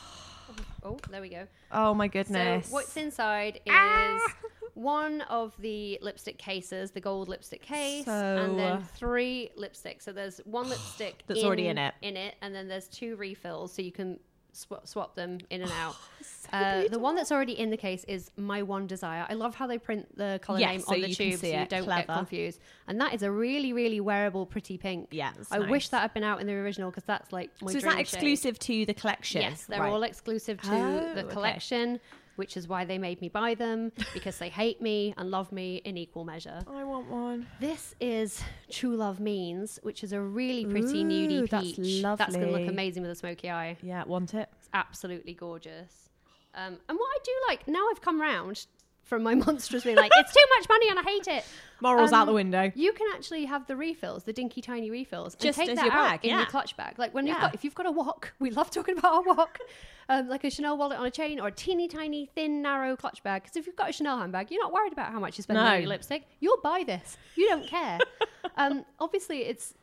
Oh, there we go. Oh my goodness. So what's inside is one of the lipstick cases, the gold lipstick case, and then 3 lipsticks. So there's one lipstick that's already in it, and then there's 2 refills, so you can swap them in and out. So the one that's already in the case is My One Desire. I love how they print the colour Yes, name so on the you can tube so see you it. don't get Clever. confused. And that is a really, really wearable, pretty pink. Yeah, it's I nice. wish that had been out in the original because that's like my So is dream that exclusive to the collection? Yes, they're Right. all exclusive to Oh, the okay. collection, which is why they made me buy them, because they hate me and love me in equal measure. I want one. This is True Love Means, which is a really pretty nudie that's peach. That's going to lovely. look amazing with a smoky eye. Yeah, want it. It's absolutely gorgeous. And what I do like, now I've come round from my monstrous being like, it's too much money and I hate it. Morals out the window. You can actually have the refills, the dinky tiny refills, and Just take as that your out bag, in yeah. your clutch bag. Like when Yeah. if you've got a wok, we love talking about our wok, like a Chanel wallet on a chain or a teeny tiny thin narrow clutch bag. Because if you've got a Chanel handbag, you're not worried about how much you spend on your lipstick. You'll buy this. You don't care. Obviously, it's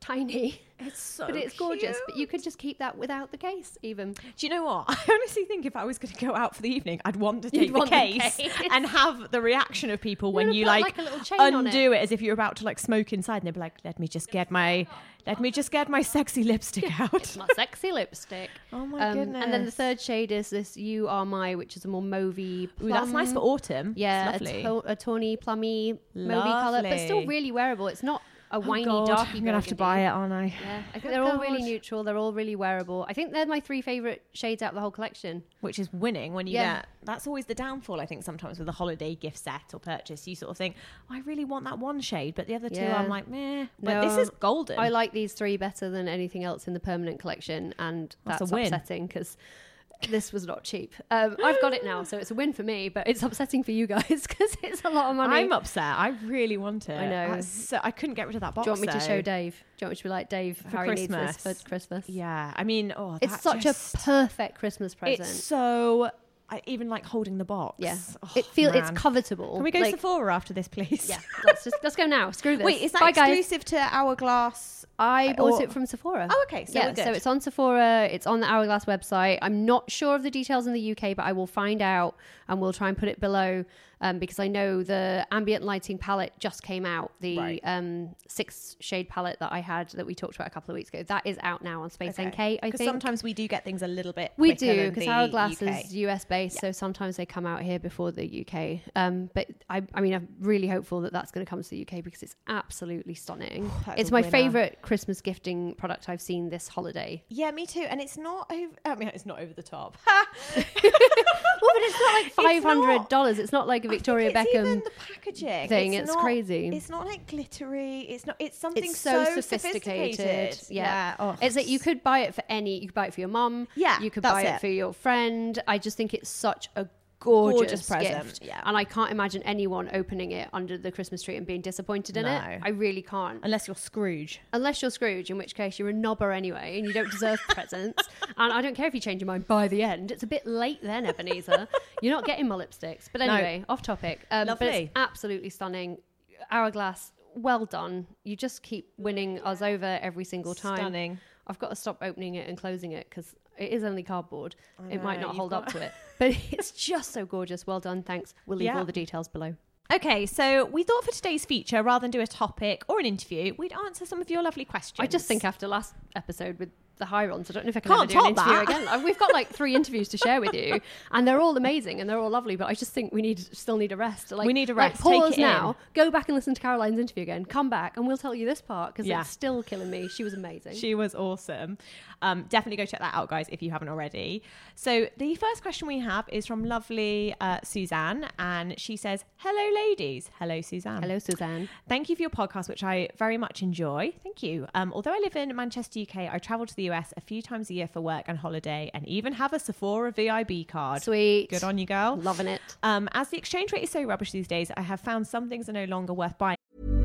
tiny. It's so But it's gorgeous. cute. But you could just keep that without the case, even. Do you know what? I honestly think if I was going to go out for the evening, I'd want to take You'd the want the case case. and have the reaction of people when gonna you put, like like, a little chain on undo it as if you're about to like smoke inside, and they'd be like, "Let me just get my sexy lipstick out." My sexy lipstick. Oh my goodness! And then the third shade is this You Are My, which is a more mauvey plum. Ooh, that's nice for autumn. Yeah, It's lovely. a tawny, plummy, mauvey colour, but still Lovely. really wearable. It's not a whiny, God, darky. I'm gonna have to buy it, aren't I? Yeah, I think they're all really God. neutral. They're all really wearable. I think they're my 3 favourite shades out of the whole collection. Which is winning when you Yeah. get. That's always the downfall, I think, sometimes with a holiday gift set or purchase. You sort of think, I really want that one shade, but the other two, Yeah. I'm like, meh. But No, this is golden. I like these 3 better than anything else in the permanent collection, and That's that's a win. upsetting because this was not cheap. I've got it now, so it's a win for me, but it's upsetting for you guys because it's a lot of money. I'm upset. I really want it. I know. I couldn't get rid of that box. Do you want me to though. show Dave? Do you want me to be like, Dave, For Harry needs Christmas. this for Christmas? Yeah, I mean, It's that such just- a perfect Christmas present. It's so. I even like holding the box. Yeah, Oh, it's man. covetable. Can we go Like, Sephora after this, please? Yeah, let's go now. Screw this. Wait, is that Bye, guys. exclusive to Hourglass? I bought or- it from Sephora. Oh, okay, so yeah, we're good. so it's on Sephora. It's on the Hourglass website. I'm not sure of the details in the UK, but I will find out and we'll try and put it below because I know the ambient lighting palette just came out. The Right. 6 shade palette that I had that we talked about a couple of weeks ago. That is out now on Space NK. I Because think sometimes we do get things a little bit. we quicker do than because the Hourglass UK. is US based, so sometimes they come out here before the UK. But I mean, I'm really hopeful that that's going to come to the UK because it's absolutely stunning. That's It's a my winner. favorite Christmas gifting product I've seen this holiday. Yeah, me too. And it's not over. I mean, it's not over the top. Well, but it's not like It's not. $500. It's not like a Victoria I think it's Beckham even the packaging thing. It's not- crazy. It's not like glittery. It's not. It's something It's so sophisticated. sophisticated. Yeah. Oh, It's like you could buy it for you could buy it for your mum. Yeah, You could that's buy it it. for your friend. I just think it's such a gorgeous present, gift. yeah. And I can't imagine anyone opening it under the Christmas tree and being disappointed in No. it. I really can't. Unless you're Scrooge. Unless you're Scrooge, in which case you're a knobber anyway and you don't deserve presents. And I don't care if you change your mind by the end. It's a bit late then, Ebenezer. You're not getting my lipsticks. But anyway, off topic. But Lovely. it's absolutely stunning. Hourglass, well done. You just keep winning us over every single time. Stunning. I've got to stop opening it and closing it because it is only cardboard. It might know, not you've hold got- up to it. But it's just so gorgeous. Well done. Thanks. We'll leave Yeah. all the details below. Okay, so we thought for today's feature, rather than do a topic or an interview, we'd answer some of your lovely questions. I just think after last episode with the Hirons, I don't know if I can Can't ever do an top interview that. again. We've got like 3 interviews to share with you, and they're all amazing and they're all lovely. But I just think we still need a rest. Like, We need a rest. Pause Take it now. in. Go back and listen to Caroline's interview again. Come back and we'll tell you this part because Yeah. it's still killing me. She was amazing. She was awesome. Definitely go check that out, guys, if you haven't already. So the first question we have is from lovely Suzanne, and she says, "Hello, ladies." Hello, Suzanne. Hello, Suzanne. Thank you for your podcast, which I very much enjoy. Thank you. Although I live in Manchester, UK, I travel to the US a few times a year for work and holiday, and even have a Sephora VIB card. Sweet. Good on you, girl. Loving it. As the exchange rate is so rubbish these days, I have found some things are no longer worth buying.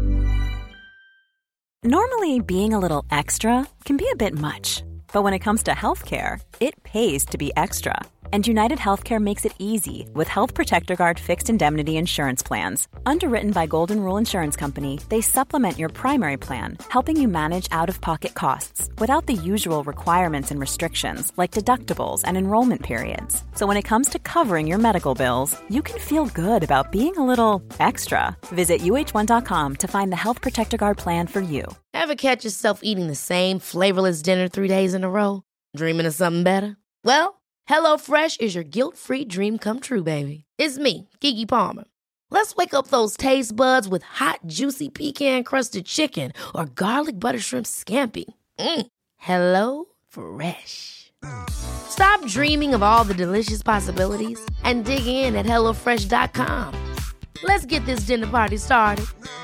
Normally, being a little extra can be a bit much. But when it comes to healthcare, it pays to be extra. And United Healthcare makes it easy with Health Protector Guard fixed indemnity insurance plans. Underwritten by Golden Rule Insurance Company, they supplement your primary plan, helping you manage out-of-pocket costs without the usual requirements and restrictions like deductibles and enrollment periods. So when it comes to covering your medical bills, you can feel good about being a little extra. Visit uh1.com to find the Health Protector Guard plan for you. Ever catch yourself eating the same flavorless dinner 3 days in a row? Dreaming of something better? Well, HelloFresh is your guilt-free dream come true, baby. It's me, Keke Palmer. Let's wake up those taste buds with hot, juicy pecan-crusted chicken or garlic butter shrimp scampi. Hello Fresh. Stop dreaming of all the delicious possibilities and dig in at HelloFresh.com. Let's get this dinner party started.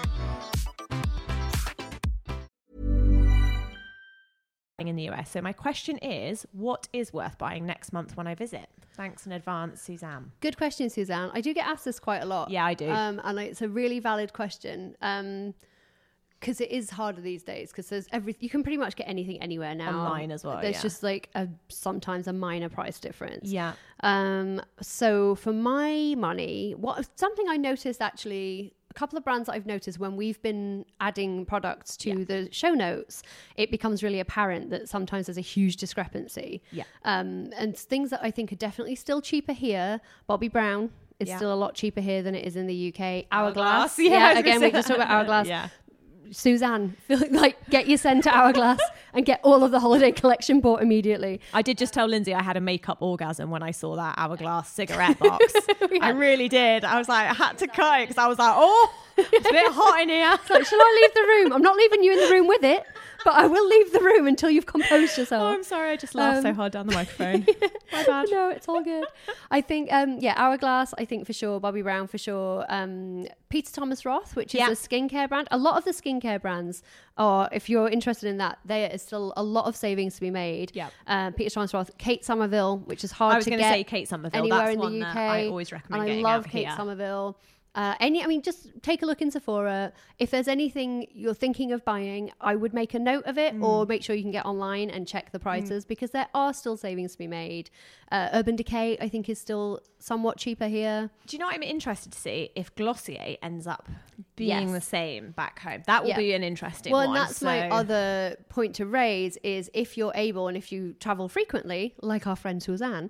in the US. So my question is, what is worth buying next month when I visit? Thanks in advance, Suzanne. Good question, Suzanne. I do get asked this quite a lot. Yeah, I do. And it's a really valid question. Because it is harder these days because there's you can pretty much get anything anywhere now. Online as well, There's yeah. just like sometimes a minor price difference. Yeah. So for my money, something I noticed actually a couple of brands that I've noticed when we've been adding products to the show notes, it becomes really apparent that sometimes there's a huge discrepancy. And things that I think are definitely still cheaper here, Bobbi Brown is still a lot cheaper here than it is in the UK. Hourglass. Again, we just talk about Hourglass. Suzanne, get your send to Hourglass and get all of the holiday collection bought immediately. I did just tell Lindsay I had a makeup orgasm when I saw that Hourglass cigarette box. I really did. I was like, I had to cut it because I was like, oh, it's a bit hot in here. It's like, shall I leave the room? I'm not leaving you in the room with it, but I will leave the room until you've composed yourself. Oh, I'm sorry. I just laughed so hard down the microphone. My bad. No, it's all good. I think, Hourglass, I think for sure. Bobbi Brown for sure. Peter Thomas Roth, which is a skincare brand. A lot of the skincare brands are, if you're interested in that, there is still a lot of savings to be made. Peter Thomas Roth, Kate Somerville, which is hard to get. I was going to say Kate Somerville. Anywhere That's in the one UK. that I always recommend and getting I love out Kate here. Somerville. Just take a look in Sephora. If there's anything you're thinking of buying, I would make a note of it or make sure you can get online and check the prices because there are still savings to be made. Urban Decay, I think, is still somewhat cheaper here. Do you know what I'm interested to see? If Glossier ends up being the same back home. That will be an interesting one. Well, and that's my other point to raise is if you're able and if you travel frequently, like our friend Suzanne,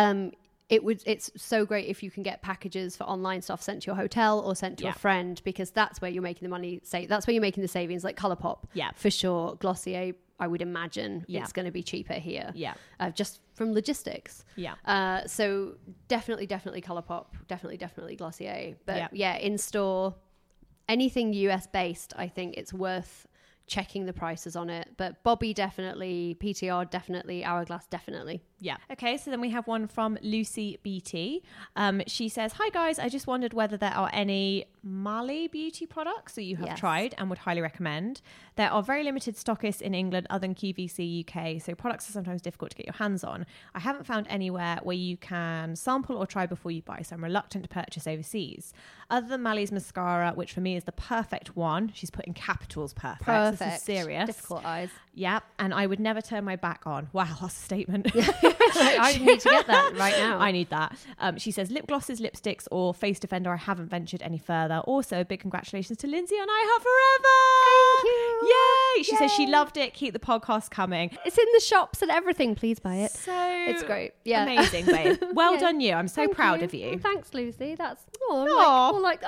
it's so great if you can get packages for online stuff sent to your hotel or sent to a friend because that's where you're making the money. That's where you're making the savings, like Colourpop. For sure. Glossier, I would imagine it's going to be cheaper here. Just from logistics. So definitely Colourpop. Definitely Glossier. But in store, anything US based, I think it's worth checking the prices on it. But Bobbi definitely, PTR definitely, Hourglass definitely. Okay, so then we have one from Lucy BT. She says, hi guys, I just wondered whether there are any Mali beauty products that you have tried and would highly recommend. There are very limited stockists in England other than QVC UK, so products are sometimes difficult to get your hands on. I haven't found anywhere where you can sample or try before you buy, so I'm reluctant to purchase overseas. Other than Mali's mascara, which for me is the perfect one, she's put in capitals perfect. This is serious. Difficult eyes. And I would never turn my back on. Wow, that's a statement. I need to get that right now. I need that. She says lip glosses, lipsticks or face defender. I haven't ventured any further. Also, big congratulations to Lindsay on I Have Forever. Thank you. Yay. She says she loved it. Keep the podcast coming. It's in the shops and everything. Please buy it. So it's great. Amazing, babe. Well done you. I'm so proud of you. Well, thanks, Lucy. That's thank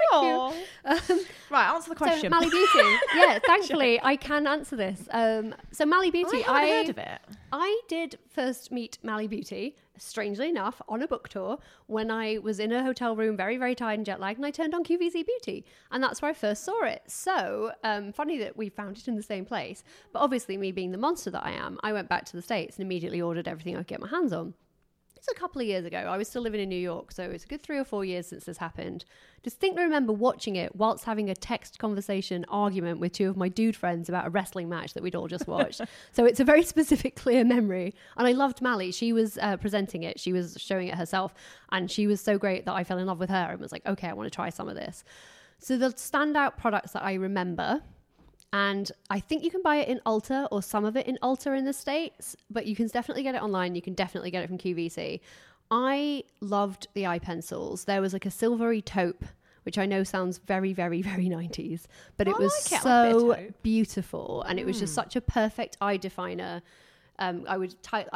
you. Right, answer the question. So Mali Beauty. Thankfully I can answer this. So Mali Beauty, I haven't heard of it. I did first meet Mali Beauty, strangely enough, on a book tour when I was in a hotel room, very, very tired and jet lagged, and I turned on QVC Beauty, and that's where I first saw it. So funny that we found it in the same place. But obviously, me being the monster that I am, I went back to the States and immediately ordered everything I could get my hands on. It's a couple of years ago. I was still living in New York, so it's a good 3 or 4 years since this happened. Distinctly remember watching it whilst having a text conversation argument with 2 of my dude friends about a wrestling match that we'd all just watched. So it's a very specific, clear memory. And I loved Mali. She was presenting it. She was showing it herself. And she was so great that I fell in love with her and was like, okay, I want to try some of this. So the standout products that I remember... And I think you can buy it in Ulta or some of it in Ulta in the States, but you can definitely get it online. You can definitely get it from QVC. I loved the eye pencils. There was like a silvery taupe, which I know sounds very, very, very 90s, but it was so beautiful. And it was just such a perfect eye definer. I would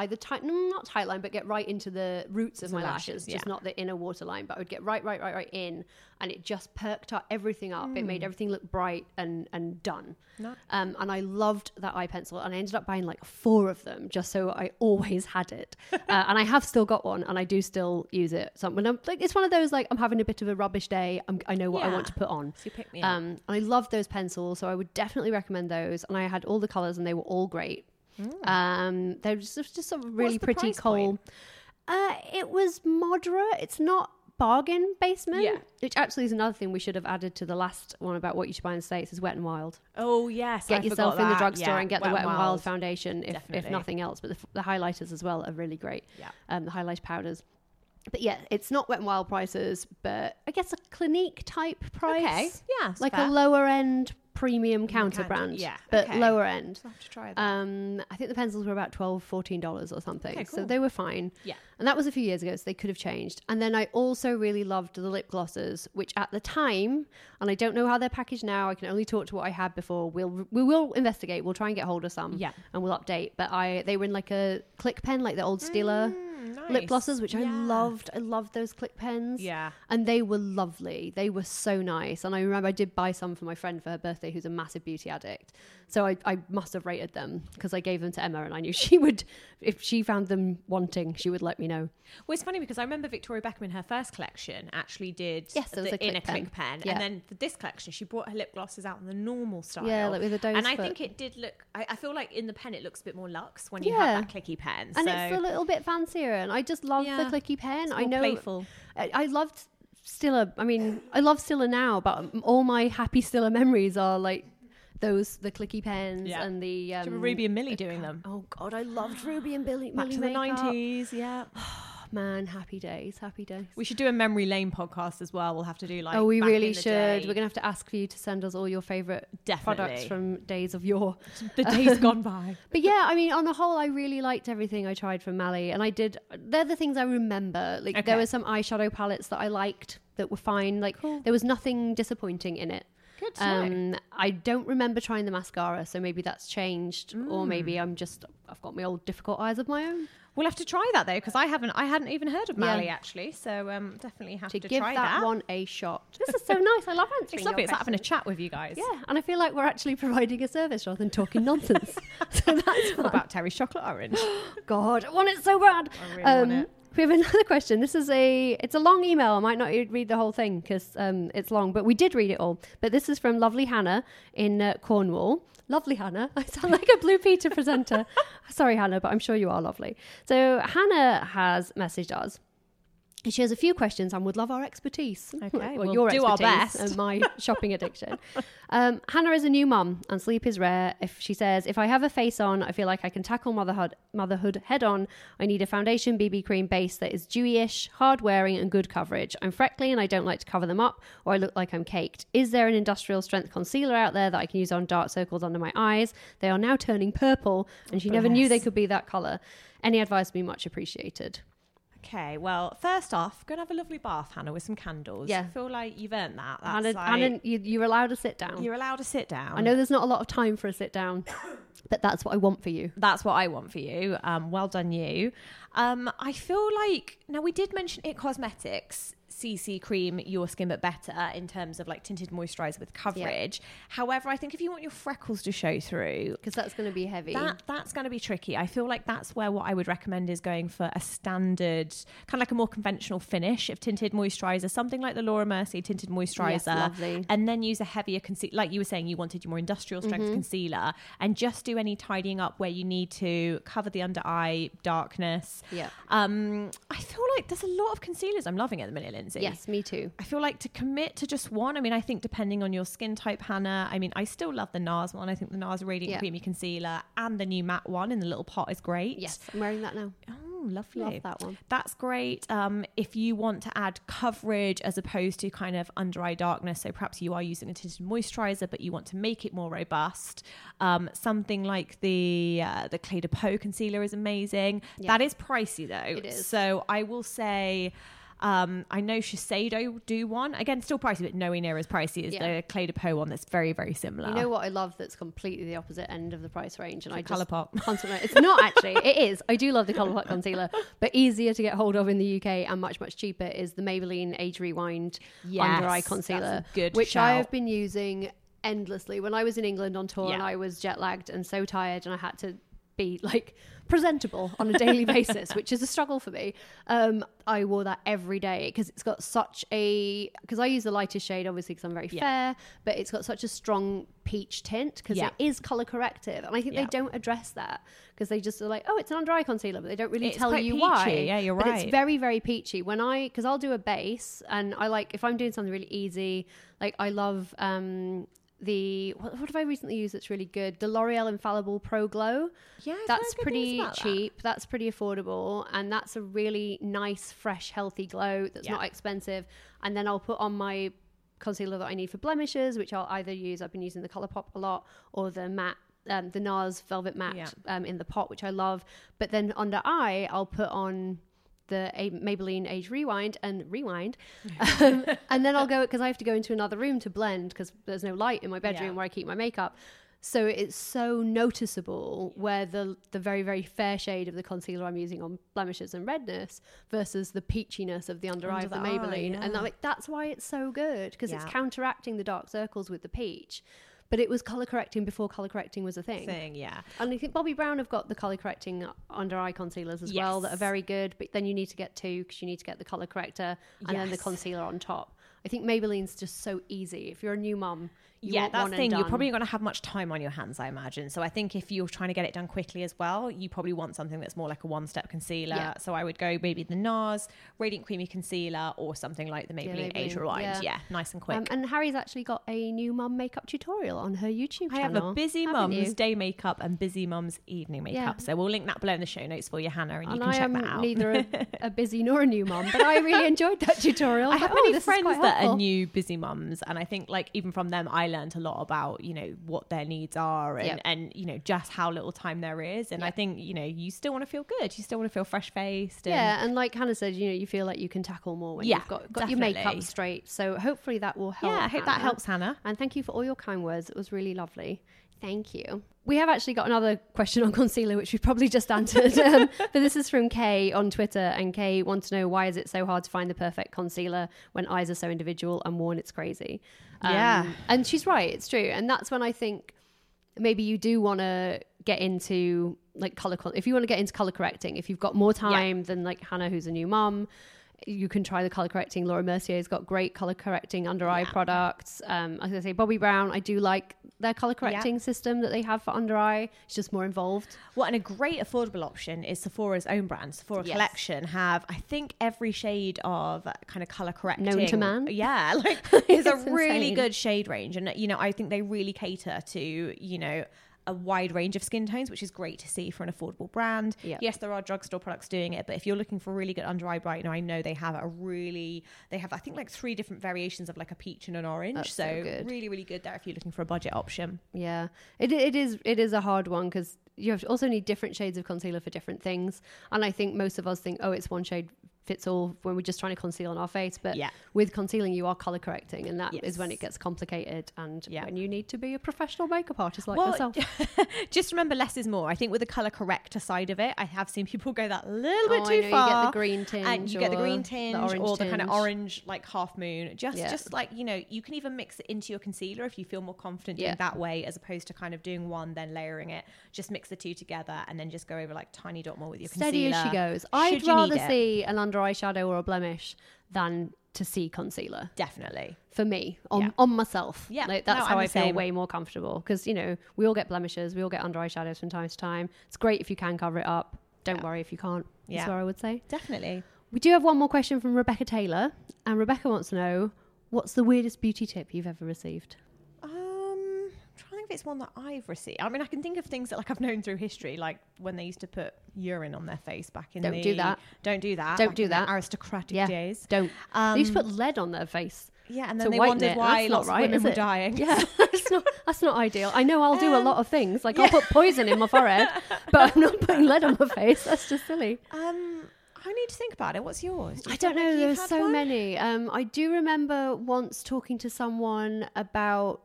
not tight line, but get right into the roots of my lashes, just not the inner waterline, but I would get right in, and it just perked up everything up. It made everything look bright and done. Nice. And I loved that eye pencil, and I ended up buying like 4 of them just so I always had it. And I have still got one, and I do still use it. So when I'm like, it's one of those like I'm having a bit of a rubbish day, I know what I want to put on. So you pick me up. And I love those pencils, so I would definitely recommend those. And I had all the colors, and they were all great. They're just a really pretty coal. It was moderate. It's not bargain basement, which actually is another thing we should have added to the last one about what you should buy in the States is Wet n Wild. Oh yes, get yourself in the drugstore and get the Wet n Wild foundation if nothing else, but the highlighters as well are really great. The highlight powders. But yeah, it's not Wet n Wild prices, but I guess a Clinique type price. Okay, yeah, like fair. A lower end premium counter brand, yeah, but okay. lower end. I'll have to try that. I think the pencils were about $12-14 or something. Okay, So cool. they were fine. Yeah. And that was a few years ago, so they could have changed. And then I also really loved the lip glosses, which at the time, and I don't know how they're packaged now, I can only talk to what I had before. We will investigate. We'll try and get hold of some. Yeah. And we'll update. But they were in like a click pen, like the old Stila lip glosses, which I loved. I loved those click pens. Yeah. And they were lovely. They were so nice. And I remember I did buy some for my friend for her birthday, who's a massive beauty addict. So I must have rated them because I gave them to Emma, and I knew she would, if she found them wanting, she would let me know. Well, it's funny because I remember Victoria Beckham in her first collection actually did there was a in a click click pen. Yeah. And then for this collection, she brought her lip glosses out in the normal style. Yeah, like with a doe's And I foot. think it did look, I feel like in the pen, it looks a bit more luxe when you have that clicky pen. And so, it's a little bit fancier, and I just love the clicky pen. It's I more know playful. I loved Stila. I mean, I love Stila now, but all my happy Stila memories are like the clicky pens and the Do you remember Ruby and Millie doing them? Oh God, I loved Ruby and Millie Back to the makeup. 90s, yeah. Man, happy days. We should do a memory lane podcast as well. We'll have to do like we back really in the should. day. We're gonna have to ask for you to send us all your favorite products from days of yore. The days gone by. But yeah, I mean, on the whole, I really liked everything I tried from Mally, and they're the things I remember. Like there were some eyeshadow palettes that I liked that were fine. Like there was nothing disappointing in it. Good to know. I don't remember trying the mascara, so maybe that's changed, or maybe I've got my old difficult eyes of my own. We'll have to try that though, because I hadn't even heard of Mally actually, so definitely have to give try that one a shot. This is so nice. I love answering. It's lovely. your It's like having a questions. chat with you guys. Yeah, and I feel like we're actually providing a service rather than talking nonsense. So that's What fun. about Terry's chocolate orange? God, I want it so bad. I really want it. We have another question. It's a long email. I might not read the whole thing because it's long, but we did read it all. But this is from lovely Hannah in Cornwall. Lovely Hannah. I sound like a Blue Peter presenter. Sorry, Hannah, but I'm sure you are lovely. So Hannah has messaged us. She has a few questions and would love our expertise. Okay, well, we'll your do our expertise best. and my shopping addiction. Hannah is a new mum and sleep is rare. She says, if I have a face on, I feel like I can tackle motherhood head on. I need a foundation BB cream base that is dewy-ish, hard wearing and good coverage. I'm freckly and I don't like to cover them up or I look like I'm caked. Is there an industrial strength concealer out there that I can use on dark circles under my eyes? They are now turning purple and she never knew they could be that colour. Any advice would be much appreciated. Okay, well, first off, go and have a lovely bath, Hannah, with some candles. Yeah. I feel like you've earned that. Hannah, you're allowed to sit down. You're allowed to sit down. I know there's not a lot of time for a sit down, but that's what I want for you. That's what I want for you. Well done, you. I feel like, now we did mention It Cosmetics CC cream Your Skin But Better in terms of like tinted moisturizer with coverage. Yeah. However, I think if you want your freckles to show through, because that's going to be heavy, that's going to be tricky. I feel like that's where what I would recommend is going for a standard, kind of like a more conventional finish of tinted moisturizer, something like the Laura Mercier tinted moisturizer. Yes, lovely. And then use a heavier concealer, like you were saying, you wanted your more industrial strength concealer, and just do any tidying up where you need to cover the under eye darkness. Yeah. I feel like there's a lot of concealers I'm loving at the minute, Lindsay. Yes, me too. I feel like to commit to just one, I mean, I think depending on your skin type, Hannah, I mean, I still love the NARS one. I think the NARS Radiant Creamy Concealer and the new matte one in the little pot is great. Yes, I'm wearing that now. Oh, lovely. Love that one. That's great. If you want to add coverage as opposed to kind of under eye darkness, so perhaps you are using a tinted moisturizer, but you want to make it more robust, something like the Clé de Peau concealer is amazing. Yeah. That is pricey though. It is. So I will say, I know Shiseido do one. Again, still pricey, but nowhere near as pricey as the Clé de Peau one that's very, very similar. You know what I love that's completely the opposite end of the price range? And I just Colourpop. constantly, it's not actually, it is. I do love the Colourpop concealer, but easier to get hold of in the UK and much, much cheaper is the Maybelline Age Rewind under eye concealer, that's a good which shout. I have been using endlessly. When I was in England on tour and I was jet lagged and so tired and I had to be like presentable on a daily basis, which is a struggle for me. I wore that every day because it's got such a, because I use the lightest shade obviously because I'm very fair, but it's got such a strong peach tint because it is color corrective, and I think they don't address that because they just are like, oh, it's an under eye concealer, but they don't really tell you peachy. why. Yeah, you're but right. It's very, very peachy. When because I'll do a base and I like, if I'm doing something really easy, like I love what have I recently used that's really good? The L'Oreal Infallible Pro Glow. Yeah, that's pretty cheap. That's pretty affordable, and that's a really nice, fresh, healthy glow that's not expensive. And then I'll put on my concealer that I need for blemishes, which I'll either use, I've been using the Colourpop a lot, or the matte, the NARS Velvet Matte in the pot, which I love. But then under eye, I'll put on the Maybelline Age Rewind, and then I'll go, because I have to go into another room to blend because there's no light in my bedroom where I keep my makeup. So it's so noticeable where the very, very fair shade of the concealer I'm using on blemishes and redness versus the peachiness of the under eye of the Maybelline. And that's why it's so good, because it's counteracting the dark circles with the peach. But it was colour correcting before colour correcting was a thing. And I think Bobbi Brown have got the colour correcting under eye concealers as well that are very good. But then you need to get two, because you need to get the colour corrector and then the concealer on top. I think Maybelline's just so easy. If you're a new mum, that's the thing. You're probably going to have much time on your hands, I imagine. So I think if you're trying to get it done quickly as well, you probably want something that's more like a one-step concealer. Yeah. So I would go maybe the NARS Radiant Creamy Concealer, or something like the Maybelline Age Rewind. Yeah, nice and quick. And Harry's actually got a new mum makeup tutorial on her YouTube channel. I have a Busy Mums day makeup and Busy Mums evening makeup. So we'll link that below in the show notes for you, Hannah, and you can check that out. Neither a busy nor a new mum, but I really enjoyed that tutorial. I have many friends that are new busy mums, and I think like even from them I learned a lot about, you know, what their needs are and you know, just how little time there is. And I think, you know, you still want to feel good, you still want to feel fresh faced, and like Hannah said, you know, you feel like you can tackle more when you've got your makeup straight. So hopefully that will help. I hope that helps, Hannah, and thank you for all your kind words. It was really lovely. Thank you. We have actually got another question on concealer, which we've probably just answered. But this is from Kay on Twitter. And Kay wants to know, why is it so hard to find the perfect concealer when eyes are so individual and worn? It's crazy. And she's right. It's true. And that's when I think maybe you do want to get into like if you want to get into color correcting, if you've got more time than like Hannah, who's a new mum, you can try the color correcting. Laura Mercier's got great color correcting under eye products. I was gonna say Bobbi Brown, I do like their color correcting system that they have for under eye. It's just more involved. Well, and a great affordable option is Sephora's own brand. Sephora Collection have, I think, every shade of kind of color correcting known to man. Yeah, like it's a really good shade range, and you know, I think they really cater to, you know, a wide range of skin tones, which is great to see for an affordable brand. Yes, there are drugstore products doing it, but if you're looking for a really good under eye brightener, I know they have I think like 3 different variations of like a peach and an orange. That's so good. Really, really good there if you're looking for a budget option. Yeah, it is a hard one, because you also need different shades of concealer for different things. And I think most of us think, oh, it's one shade fits all when we're just trying to conceal on our face. But with concealing, you are color correcting, and that is when it gets complicated, and when you need to be a professional makeup artist like yourself. Just remember, less is more. I think with the color corrector side of it, I have seen people go that little bit too far. You get the green tinge, and you get the green tinge, or the tinge. kind of orange like half moon. Just like, you know, you can even mix it into your concealer if you feel more confident doing that way, as opposed to kind of doing one then layering it. Just mix the two together and then just go over like tiny dot more with your steady concealer. As she goes. I'd rather see an under eye shadow or a blemish than to see concealer. Definitely. For me, on myself. Yeah. Like, that's how I feel way more comfortable, because, you know, we all get blemishes, we all get under eye shadows from time to time. It's great if you can cover it up. Don't worry if you can't. That's what I would say. Definitely. We do have one more question from Rebecca Taylor, and Rebecca wants to know, what's the weirdest beauty tip you've ever received? If it's one that I've received. I mean, I can think of things that like I've known through history, like when they used to put urine on their face back in Don't do that. Don't do that. Don't do that. Aristocratic days. Don't. They used to put lead on their face. Yeah, and then they wondered why lots of women were dying. Yeah, that's not ideal. I know I'll do a lot of things. Like I'll put poison in my forehead, but I'm not putting lead on my face. That's just silly. I need to think about it. What's yours? I don't know. There's so many. I do remember once talking to someone about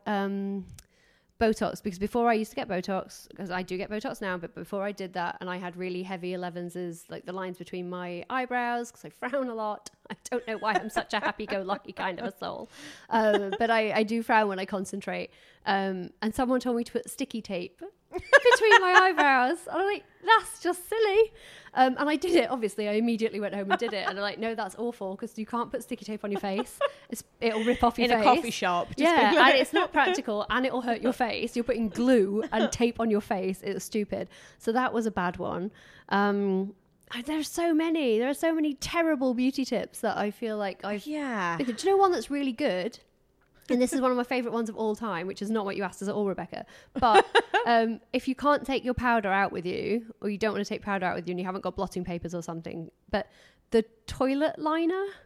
Botox, because before I used to get Botox, because I do get Botox now, but before I did that, and I had really heavy 11s, like the lines between my eyebrows, because I frown a lot. I don't know why I'm such a happy-go-lucky kind of a soul, but I do frown when I concentrate. And someone told me to put sticky tape between my eyebrows. And I'm like, that's just silly. And I did it, obviously. I immediately went home and did it. And I'm like, no, that's awful, because you can't put sticky tape on your face. It'll rip off your face. In a coffee shop. And it's not practical, and it'll hurt your face. You're putting glue and tape on your face. It's stupid. So that was a bad one. There's so many. There are so many terrible beauty tips that I feel like I've... Yeah. Do you know one that's really good? And this is one of my favourite ones of all time, which is not what you asked us at all, Rebecca. But if you can't take your powder out with you, or you don't want to take powder out with you and you haven't got blotting papers or something, but the toilet liner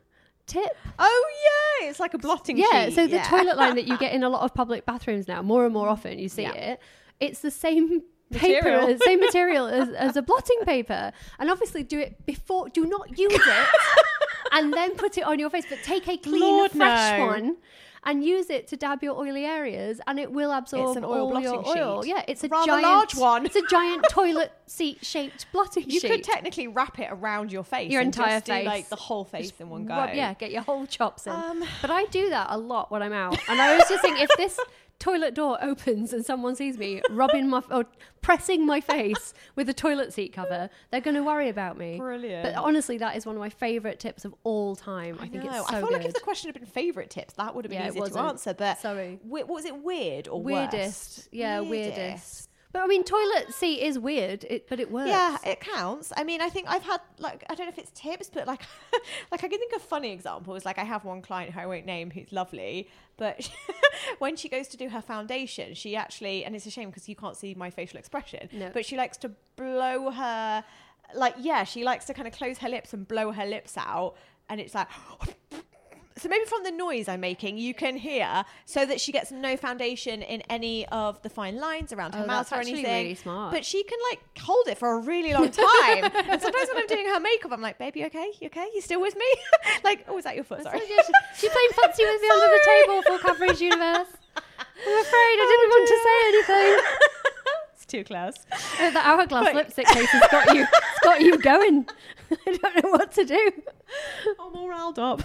tip. Oh yeah, it's like a blotting sheet. Yeah, so the toilet line that you get in a lot of public bathrooms now, more and more often you see it. It's the same material as a blotting paper. And obviously do it before, do not use it and then put it on your face, but take a clean, fresh one and use it to dab your oily areas, and it will absorb all your oil. Yeah, it's a giant large one. It's a giant toilet seat shaped blotting sheet. You could technically wrap it around your face, your and entire just face, do, like the whole face in one go. Get your whole chops in. But I do that a lot when I'm out, and I was just thinking, if this toilet door opens and someone sees me or pressing my face with a toilet seat cover, they're going to worry about me. Brilliant. But honestly, that is one of my favourite tips of all time. I think it's so I feel good. like if the question had been favourite tips, that would have been easier to answer. But sorry, what was it? Weird or weirdest? Worst? Yeah, weirdest. But I mean, toilet seat is weird, but it works. Yeah, it counts. I mean, I think I've had, like, I don't know if it's tips, but like, like I can think of funny examples. Like I have one client who I won't name who's lovely, but when she goes to do her foundation, she actually, and it's a shame because you can't see my facial expression, but she likes to blow her, she likes to kind of close her lips and blow her lips out. And it's like... So maybe from the noise I'm making, you can hear, so that she gets no foundation in any of the fine lines around her mouth or anything. Really smart. But she can like hold it for a really long time. And sometimes when I'm doing her makeup, I'm like, "Baby, you okay? You okay? You still with me?" Like, oh, is that your foot? Sorry. She's playing footsie with me under the table for Coverage Universe. I'm afraid I didn't want to say anything. It's too close. The Hourglass lipstick case has got you going. I don't know what to do. I'm all riled up.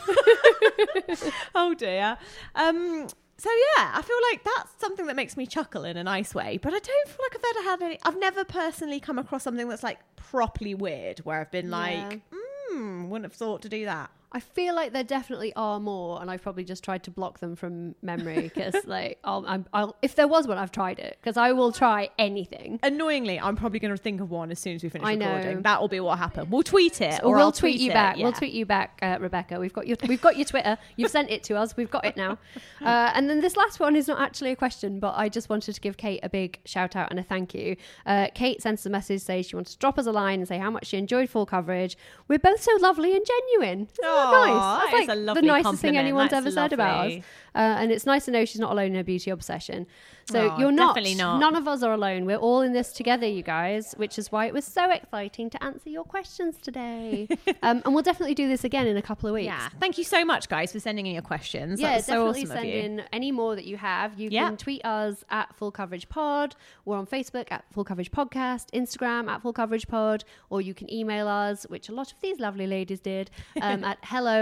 Oh dear. So yeah, I feel like that's something that makes me chuckle in a nice way, but I don't feel like I've never personally come across something that's like properly weird where I've been like, wouldn't have thought to do that. I feel like there definitely are more, and I've probably just tried to block them from memory because, like, I'll if there was one, I've tried it because I will try anything. Annoyingly, I'm probably going to think of one as soon as we finish recording. Know. That will be what happened. We'll tweet it, or we'll I'll tweet you back. Yeah. We'll tweet you back, Rebecca. We've got your Twitter. You've sent it to us. We've got it now. And then this last one is not actually a question, but I just wanted to give Kate a big shout out and a thank you. Kate sends a message, says she wants to drop us a line and say how much she enjoyed full coverage. We're both so lovely and genuine. Isn't that nice? That's like a lovely the nicest compliment. thing anyone's That's ever said about us. And it's nice to know she's not alone in her beauty obsession. So you're not. Definitely not. None of us are alone. We're all in this together, you guys, which is why it was so exciting to answer your questions today. And we'll definitely do this again in a couple of weeks. Yeah. Thank you so much, guys, for sending in your questions. Yeah, that was so definitely awesome send of you. in any more that you have. You can tweet us at Full Coverage Pod. We're on Facebook at Full Coverage Podcast, Instagram at Full Coverage Pod, or you can email us, which a lot of these lovely ladies did, at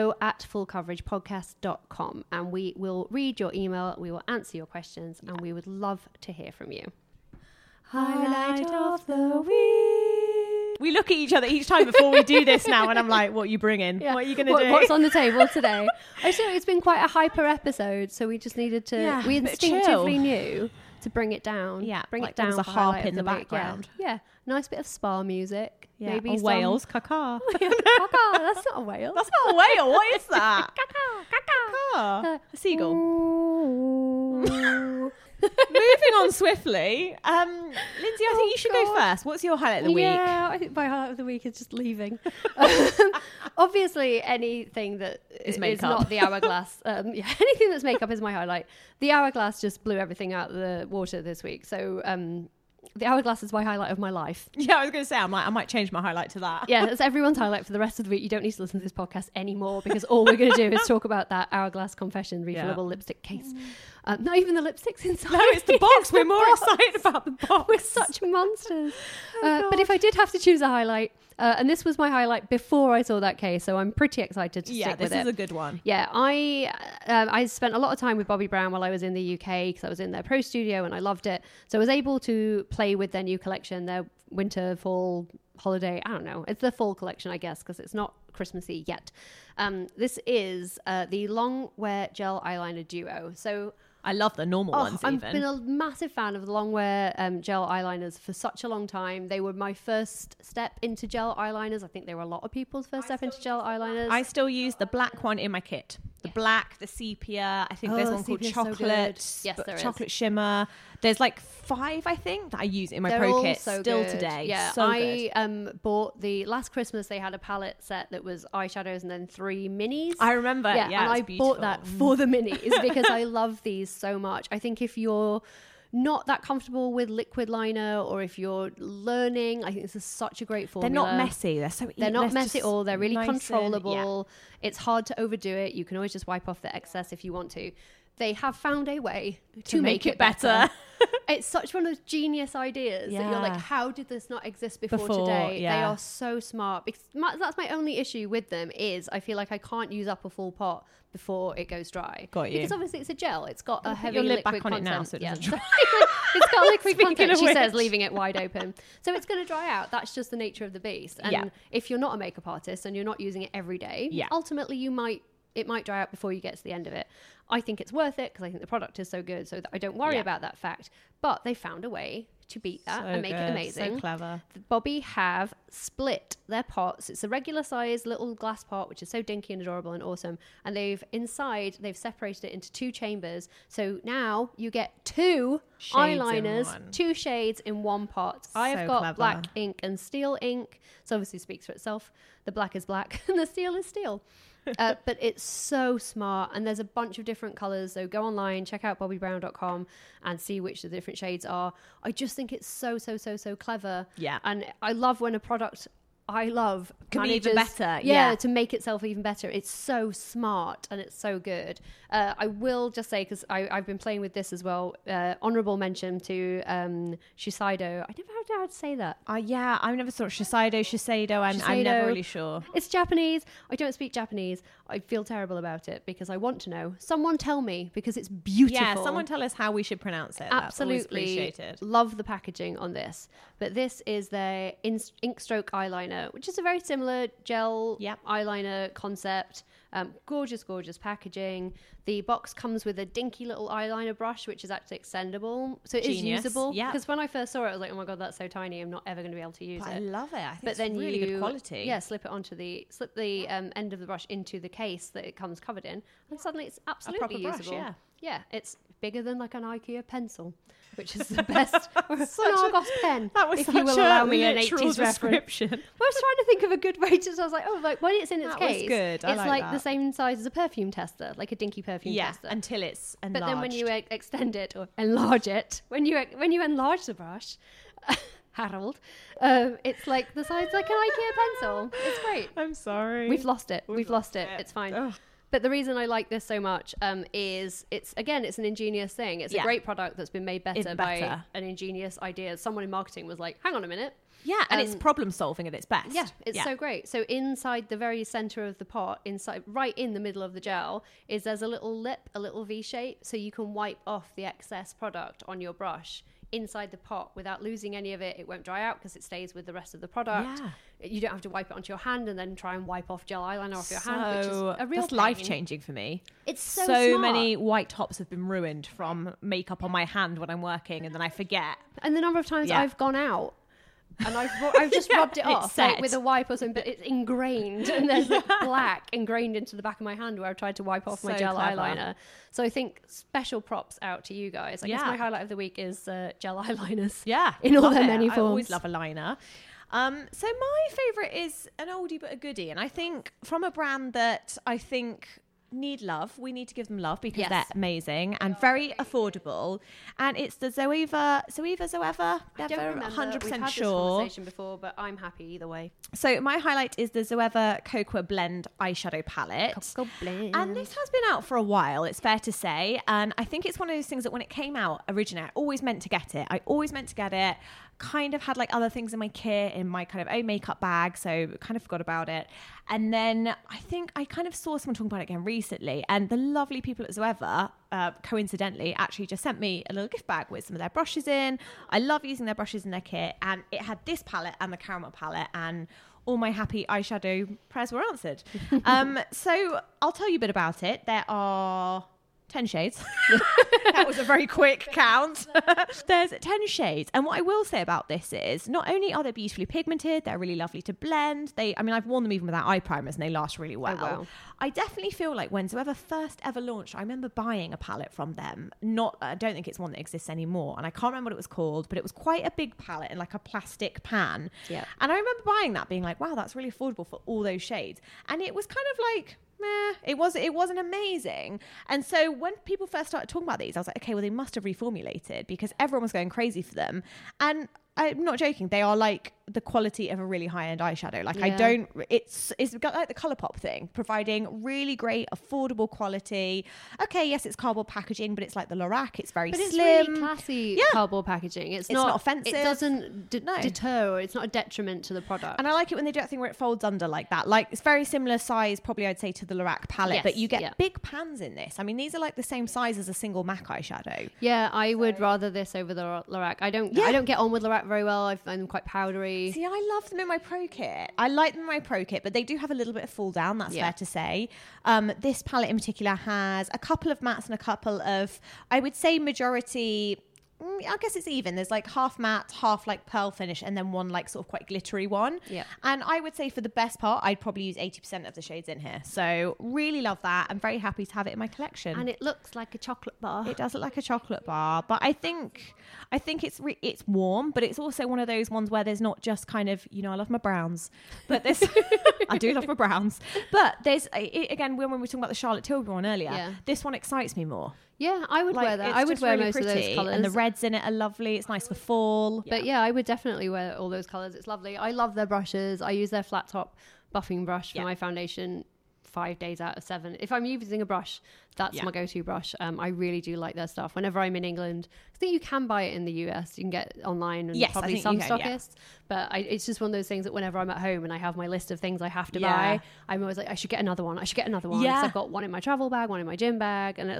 hello@fullcoveragepodcast.com. And we will read your email, we will answer your questions, and we would love to hear from you. Highlight of the week. We look at each other each time before we do this now, and I'm like, what are you bringing? Yeah. What are you going to do? What's on the table today? I feel it's been quite a hyper episode, so we just needed to, we instinctively knew to bring it down. Yeah, bring like it down. There's a harp in the background. Yeah, nice bit of spa music. Yeah, maybe or whales, caca. Caca, that's not a whale. That's not a whale. What is that? Caca. A seagull. Moving on swiftly, Lindsay, I think you should go first. What's your highlight of the week? Yeah, I think my highlight of the week is just leaving. Obviously, anything that is not the Hourglass. Anything that's makeup is my highlight. The Hourglass just blew everything out of the water this week. So the Hourglass is my highlight of my life. Yeah, I was going to say, I might change my highlight to that. Yeah, that's everyone's highlight for the rest of the week. You don't need to listen to this podcast anymore because all we're going to do is talk about that Hourglass Confession refillable lipstick case. Not even the lipsticks inside. No, it's the box. We're more excited about the box. We're such monsters. But if I did have to choose a highlight, and this was my highlight before I saw that case, so I'm pretty excited to stick with it. Yeah, this is a good one. Yeah, I spent a lot of time with Bobbi Brown while I was in the UK because I was in their pro studio and I loved it. So I was able to play with their new collection, their winter, fall, holiday. I don't know. It's the fall collection, I guess, because it's not Christmassy yet. This is the Long Wear Gel Eyeliner Duo. So I love the normal ones even. I've been a massive fan of the Long Wear gel eyeliners for such a long time. They were my first step into gel eyeliners. I think they were a lot of people's first step into gel eyeliners. I still use the black one in my kit. The black, the sepia. I think there's one called chocolate. Yes, there is. Chocolate shimmer. There's like 5, I think, that I use in my They're pro all kit so still good. today. Yeah, so I good. bought last Christmas. They had a palette set that was eyeshadows and then 3 minis. I remember. Yeah, and I beautiful. bought that for the minis because I love these so much. I think if you're not that comfortable with liquid liner, or if you're learning, I think this is such a great formula. They're not messy. They're not messy at all. They're really nice controllable. It's hard to overdo it. You can always just wipe off the excess if you want to. They have found a way to make it better. It's such one of those genius ideas that you're like, how did this not exist before today? Yeah. They are so smart. Because that's my only issue with them is I feel like I can't use up a full pot before it goes dry. Got you. Because obviously it's a gel. It's got a heavy your lid liquid back on content. it now so it doesn't dry. It's got liquid content. of She says, which. leaving it wide open. So it's going to dry out. That's just the nature of the beast. And if you're not a makeup artist and you're not using it every day, ultimately it might dry out before you get to the end of it. I think it's worth it because I think the product is so good, so that I don't worry about that fact. But they found a way to beat that and make it amazing. So clever. Bobbi have split their pots. It's a regular size little glass pot, which is so dinky and adorable and awesome. And they've separated it into 2 chambers. So now you get 2 Shades eyeliners, in one. 2 shades in one pot. I have So got clever. black ink and steel ink. So obviously speaks for itself. The black is black and the steel is steel. But it's so smart, and there's a bunch of different colors. So go online, check out bobbybrown.com and see which the different shades are. I just think it's so clever. Yeah. And I love when a product I love can be even better. To make itself even better. It's so smart and it's so good. I will just say, because I've been playing with this as well, honorable mention to Shiseido. I never know how to say that. Yeah, I've never thought Shiseido. I'm never really sure. It's Japanese. I don't speak Japanese. I feel terrible about it because I want to know. Someone tell me, because it's beautiful. Yeah, someone tell us how we should pronounce it. Absolutely. That's always appreciated. Love the packaging on this. But this is their Inkstroke eyeliner, which is a very similar gel eyeliner concept. Gorgeous packaging. The box comes with a dinky little eyeliner brush, which is actually extendable. So it is usable. Yeah. Because when I first saw it, I was like, oh my God, that's so tiny. I'm not ever going to be able to use it. I love it. I think But then it's really good quality. Yeah, slip the end of the brush into the case that it comes covered in, and suddenly it's absolutely proper brush, usable. Yeah, it's bigger than like an IKEA pencil, which is the best. Or an Argos pen. That was if such you will a allow me an literal 80s reference. description. I was trying to think of a good way to. So I was like, like when it's in its That was case, good. I it's like like that. the same size as a perfume tester, like a dinky perfume tester. Until it's enlarged. But then when you extend it or enlarge it, when you enlarge the brush, Harold, it's like the size like an IKEA pencil. It's great. I'm sorry. We've lost it. We've lost it. It's fine. Ugh. But the reason I like this so much is it's an ingenious thing. It's a great product that's been made better by an ingenious idea. Someone in marketing was like, hang on a minute. Yeah, and it's problem solving at its best. Yeah, it's so great. So inside the very center of the pot, right in the middle of the gel, there's a little lip, a little V shape, so you can wipe off the excess product on your brush inside the pot without losing any of it. It won't dry out because it stays with the rest of the product. Yeah. You don't have to wipe it onto your hand and then try and wipe off gel eyeliner off your hand, which is a real that's pain. life-changing for me. It's so so smart. many white tops have been ruined from makeup on my hand when I'm working, and then I forget. And the number of times I've gone out and I've just rubbed it off like, with a wipe or something, but it's ingrained and there's like black ingrained into the back of my hand where I've tried to wipe off my So gel clever. eyeliner. So I think special props out to you guys. I guess my highlight of the week is gel eyeliners. Yeah, in all love their it. many I forms. always love a liner. So my favourite is an oldie but a goodie, and I think from a brand that I think need love. We need to give them love because they're amazing and very affordable. And it's the Zoeva. I don't remember. 100% We've had sure. this conversation before, but I'm happy either way. So my highlight is the Zoeva Cocoa Blend eyeshadow palette. Cocoa Blend. And this has been out for a while, it's fair to say. And I think it's one of those things that when it came out originally, I always meant to get it. Kind of had like other things in my kit, in my kind of own makeup bag, so kind of forgot about it. And then I think I kind of saw someone talking about it again recently, and the lovely people at Zoeva coincidentally actually just sent me a little gift bag with some of their brushes in. I love using their brushes in their kit, and it had this palette and the caramel palette, and all my happy eyeshadow prayers were answered. So I'll tell you a bit about it. There are 10 shades. That was a very quick count. There's 10 shades. And what I will say about this is not only are they beautifully pigmented, they're really lovely to blend. I've worn them even without eye primers and they last really well. Oh, wow. I definitely feel like when Zoeva first ever launched, I remember buying a palette from them. I don't think it's one that exists anymore. And I can't remember what it was called, but it was quite a big palette in like a plastic pan. Yeah. And I remember buying that being like, wow, that's really affordable for all those shades. And it was kind of like, it wasn't amazing. And so when people first started talking about these, I was like, okay, well, they must have reformulated because everyone was going crazy for them. And I'm not joking, they are like the quality of a really high-end eyeshadow. Like it's got like the Colourpop thing, providing really great affordable quality. Okay, yes, it's cardboard packaging, but it's like the Lorac, it's very slim. It's really classy cardboard packaging. It's not offensive. It doesn't deter, or it's not a detriment to the product. And I like it when they do that thing where it folds under like that. Like it's very similar size, probably I'd say, to the Lorac palette, but you get big pans in this. I mean, these are like the same size as a single MAC eyeshadow. Yeah, I would rather this over the Lorac. I don't get on with Lorac very well. I find them quite powdery. See, I love them in my Pro Kit. I like them in my Pro Kit, but they do have a little bit of fall down, that's fair to say. This palette in particular has a couple of mattes and a couple of, I would say majority, I guess it's even. There's like half matte, half like pearl finish, and then one like sort of quite glittery one. Yeah. And I would say for the best part, I'd probably use 80% of the shades in here. So really love that. I'm very happy to have it in my collection. And it looks like a chocolate bar. It does look like a chocolate bar, but I think it's warm, but it's also one of those ones where there's not just kind of, I love my browns, but there's I do love my browns, but there's again when we were talking about the Charlotte Tilbury one earlier, this one excites me more. Yeah, I would wear that. I would wear really most of those colours. And the reds in it are lovely. It's nice for fall. But I would definitely wear all those colours. It's lovely. I love their brushes. I use their flat top buffing brush for my foundation 5 days out of 7. If I'm using a brush, that's my go-to brush. I really do like their stuff. Whenever I'm in England, I think you can buy it in the US. You can get online and probably some stockists. But it's just one of those things that whenever I'm at home and I have my list of things I have to buy, I'm always like, I should get another one. Because I've got one in my travel bag, one in my gym bag, and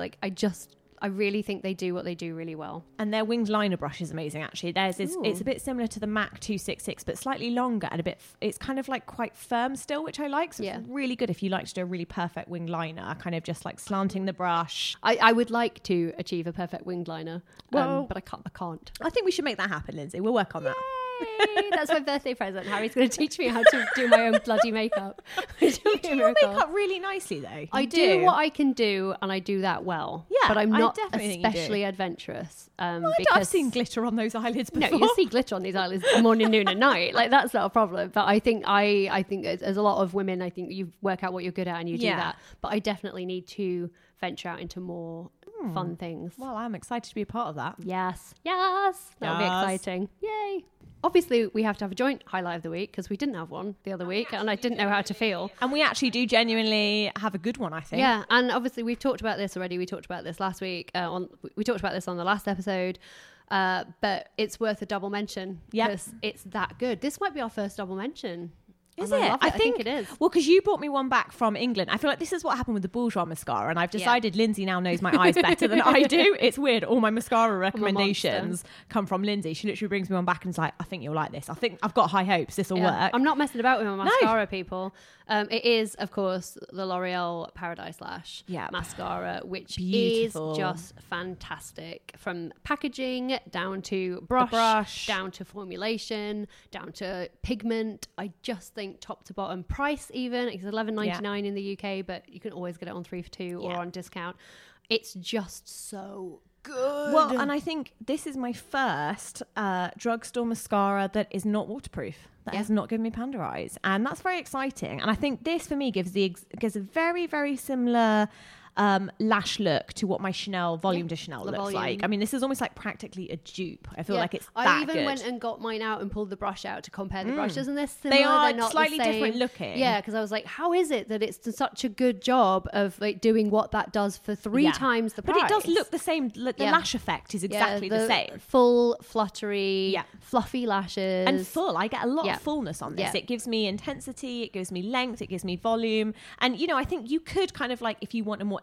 I really think they do what they do really well. And their winged liner brush is amazing, actually. It's a bit similar to the MAC 266, but slightly longer and it's kind of like quite firm still, which I like. So it's really good if you like to do a really perfect winged liner, kind of just like slanting the brush. I would like to achieve a perfect winged liner, but I can't. I think we should make that happen, Lindsay. We'll work on that. That's my birthday present. Harry's going to teach me how to do my own bloody makeup. You do your makeup really nicely, though. I do what I can do, and I do that well. Yeah, but I'm not especially adventurous. I've seen glitter on those eyelids before. No, you see glitter on these eyelids morning, noon, and night. Like that's not a problem. But I think there's a lot of women. I think you work out what you're good at, and you do that. But I definitely need to venture out into more fun things. Well, I'm excited to be a part of that. Yes, that'll be exciting. Yay! Obviously, we have to have a joint highlight of the week because we didn't have one the other week and I didn't know how to feel. And we actually do genuinely have a good one, I think. Yeah, and obviously we've talked about this already. We talked about this last week. We talked about this on the last episode. But it's worth a double mention because it's that good. This might be our first double mention. Is it? I think it is. Well, because you brought me one back from England. I feel like this is what happened with the Bourjois mascara, and I've decided Lindsay now knows my eyes better than I do. It's weird. All my mascara recommendations come from Lindsay. She literally brings me one back and is like, I think you'll like this. I think I've got high hopes. This will work. I'm not messing about with my mascara, people. It is, of course, the L'Oreal Paradise Lash mascara, which is just fantastic. From packaging down to brush, down to formulation, down to pigment. I just think top to bottom price even. It's $11.99 in the UK, but you can always get it on 3 for 2 or on discount. It's just so good. Well, and I think this is my first drugstore mascara that is not waterproof. That has not given me panda eyes, and that's very exciting. And I think this for me gives a very, very similar lash look to what my Chanel Volume de Chanel looks like. I mean, this is almost like practically a dupe. I feel like it's that good. I even went and got mine out and pulled the brush out to compare the brushes, and they're similar. They are not slightly the same. different looking. Yeah, because I was like, how is it that it's such a good job of like doing what that does for 3 times the price? But it does look the same. The lash effect is exactly the same. Full, fluttery, fluffy lashes. And full. I get a lot of fullness on this. It gives me intensity, it gives me length, it gives me volume. And, I think you could kind of like, if you want a more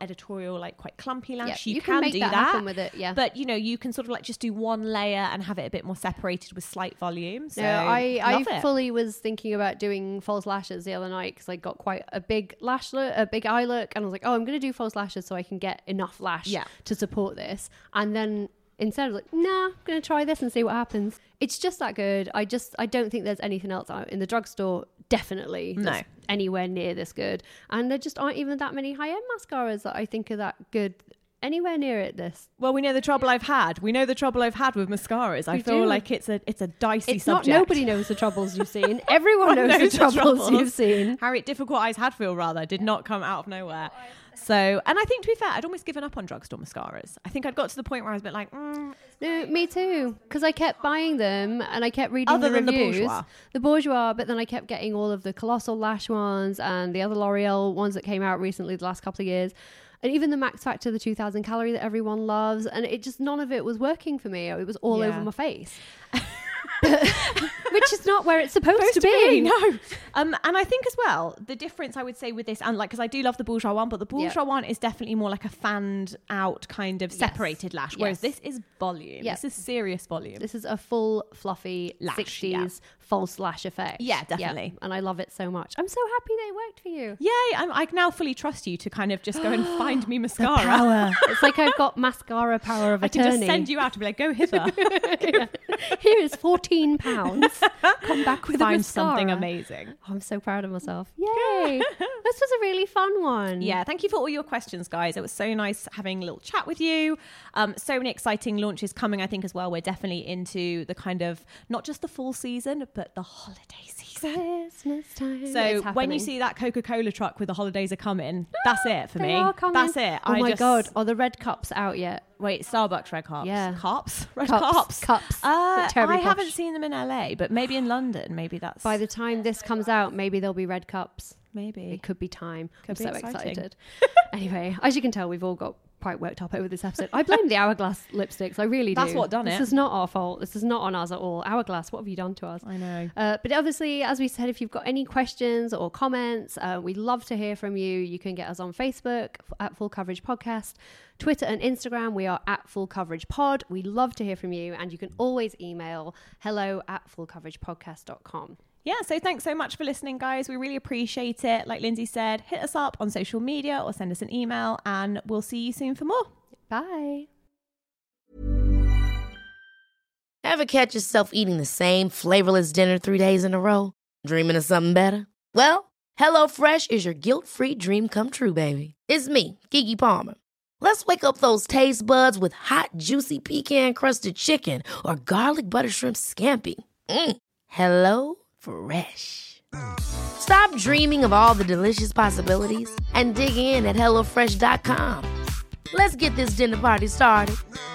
editorial, like quite clumpy lash, Yeah, you can make do that happen with it. Yeah, but you can sort of like just do one layer and have it a bit more separated with slight volume. So I fully was thinking about doing false lashes the other night because I got quite a big lash look, a big eye look, and I was like, oh, I'm going to do false lashes so I can get enough lash to support this. And then instead I was like, nah, I'm going to try this and see what happens. It's just that good. I don't think there's anything else out in the drugstore, definitely, that's anywhere near this good. And there just aren't even that many high-end mascaras that I think are that good anywhere near it. Well, we know the trouble I've had. We know the trouble I've had with mascaras. I feel like it's a dicey subject. Nobody knows the troubles you've seen. Everyone knows the troubles you've seen. Harriet Difficult Eyes Hadfield rather did not come out of nowhere. So, and I think, to be fair, I'd almost given up on drugstore mascaras. I think I'd got to the point where I was a bit like, No, me too. Because I kept buying them and I kept reading the reviews. The Bourjois, but then I kept getting all of the Colossal Lash ones and the other L'Oreal ones that came out recently the last couple of years. And even the Max Factor, the 2000 calorie that everyone loves. And it just, none of it was working for me. It was all over my face. Which is not where it's supposed to be. No. And I think as well, the difference I would say with this, and like, because I do love the Bourjois one, but the Bourjois one is definitely more like a fanned out kind of separated lash, whereas this is volume. This is serious volume. This is a full fluffy lash, 60s false lash effect. Yeah, definitely. And I love it so much. I'm so happy they worked for you. Yay. I now fully trust you to kind of just go and find me mascara. The power. It's like I've got mascara power of attorney. I can just send you out and be like, go hither. Here is £14. Come back with Find a mascara. something amazing. Oh, I'm so proud of myself. Yay. This was a really fun one. Yeah, thank you for all your questions, guys. It was so nice having a little chat with you. So many exciting launches coming, I think, as well. We're definitely into the kind of, not just the full season, but the holiday season. Christmas time. So when you see that Coca-Cola truck with the holidays are coming, that's it for me. That's it. Oh my God. Are the red cups out yet? Wait, Starbucks red cups? Yeah. Cups? Red cups. I haven't seen them in LA, but maybe in London. Maybe that's... By the time this comes out, maybe there'll be red cups. Maybe. It could be time. I'm so exciting. excited. Anyway, as you can tell, we've all got quite worked up over this episode. I blame the Hourglass lipsticks. I really do. That's what done it. This is not our fault. This is not on us at all. Hourglass, what have you done to us? I know. But obviously, as we said, if you've got any questions or comments, we'd love to hear from you. You can get us on Facebook at Full Coverage Podcast, Twitter and Instagram. We are at Full Coverage Pod. We love to hear from you. And you can always email hello@fullcoveragepodcast.com. Yeah, so thanks so much for listening, guys. We really appreciate it. Like Lindsay said, hit us up on social media or send us an email, and we'll see you soon for more. Bye. Ever catch yourself eating the same flavorless dinner 3 days in a row? Dreaming of something better? Well, HelloFresh is your guilt-free dream come true, baby. It's me, Keke Palmer. Let's wake up those taste buds with hot, juicy pecan-crusted chicken or garlic butter shrimp scampi. Hello Fresh. Stop dreaming of all the delicious possibilities and dig in at HelloFresh.com. Let's get this dinner party started.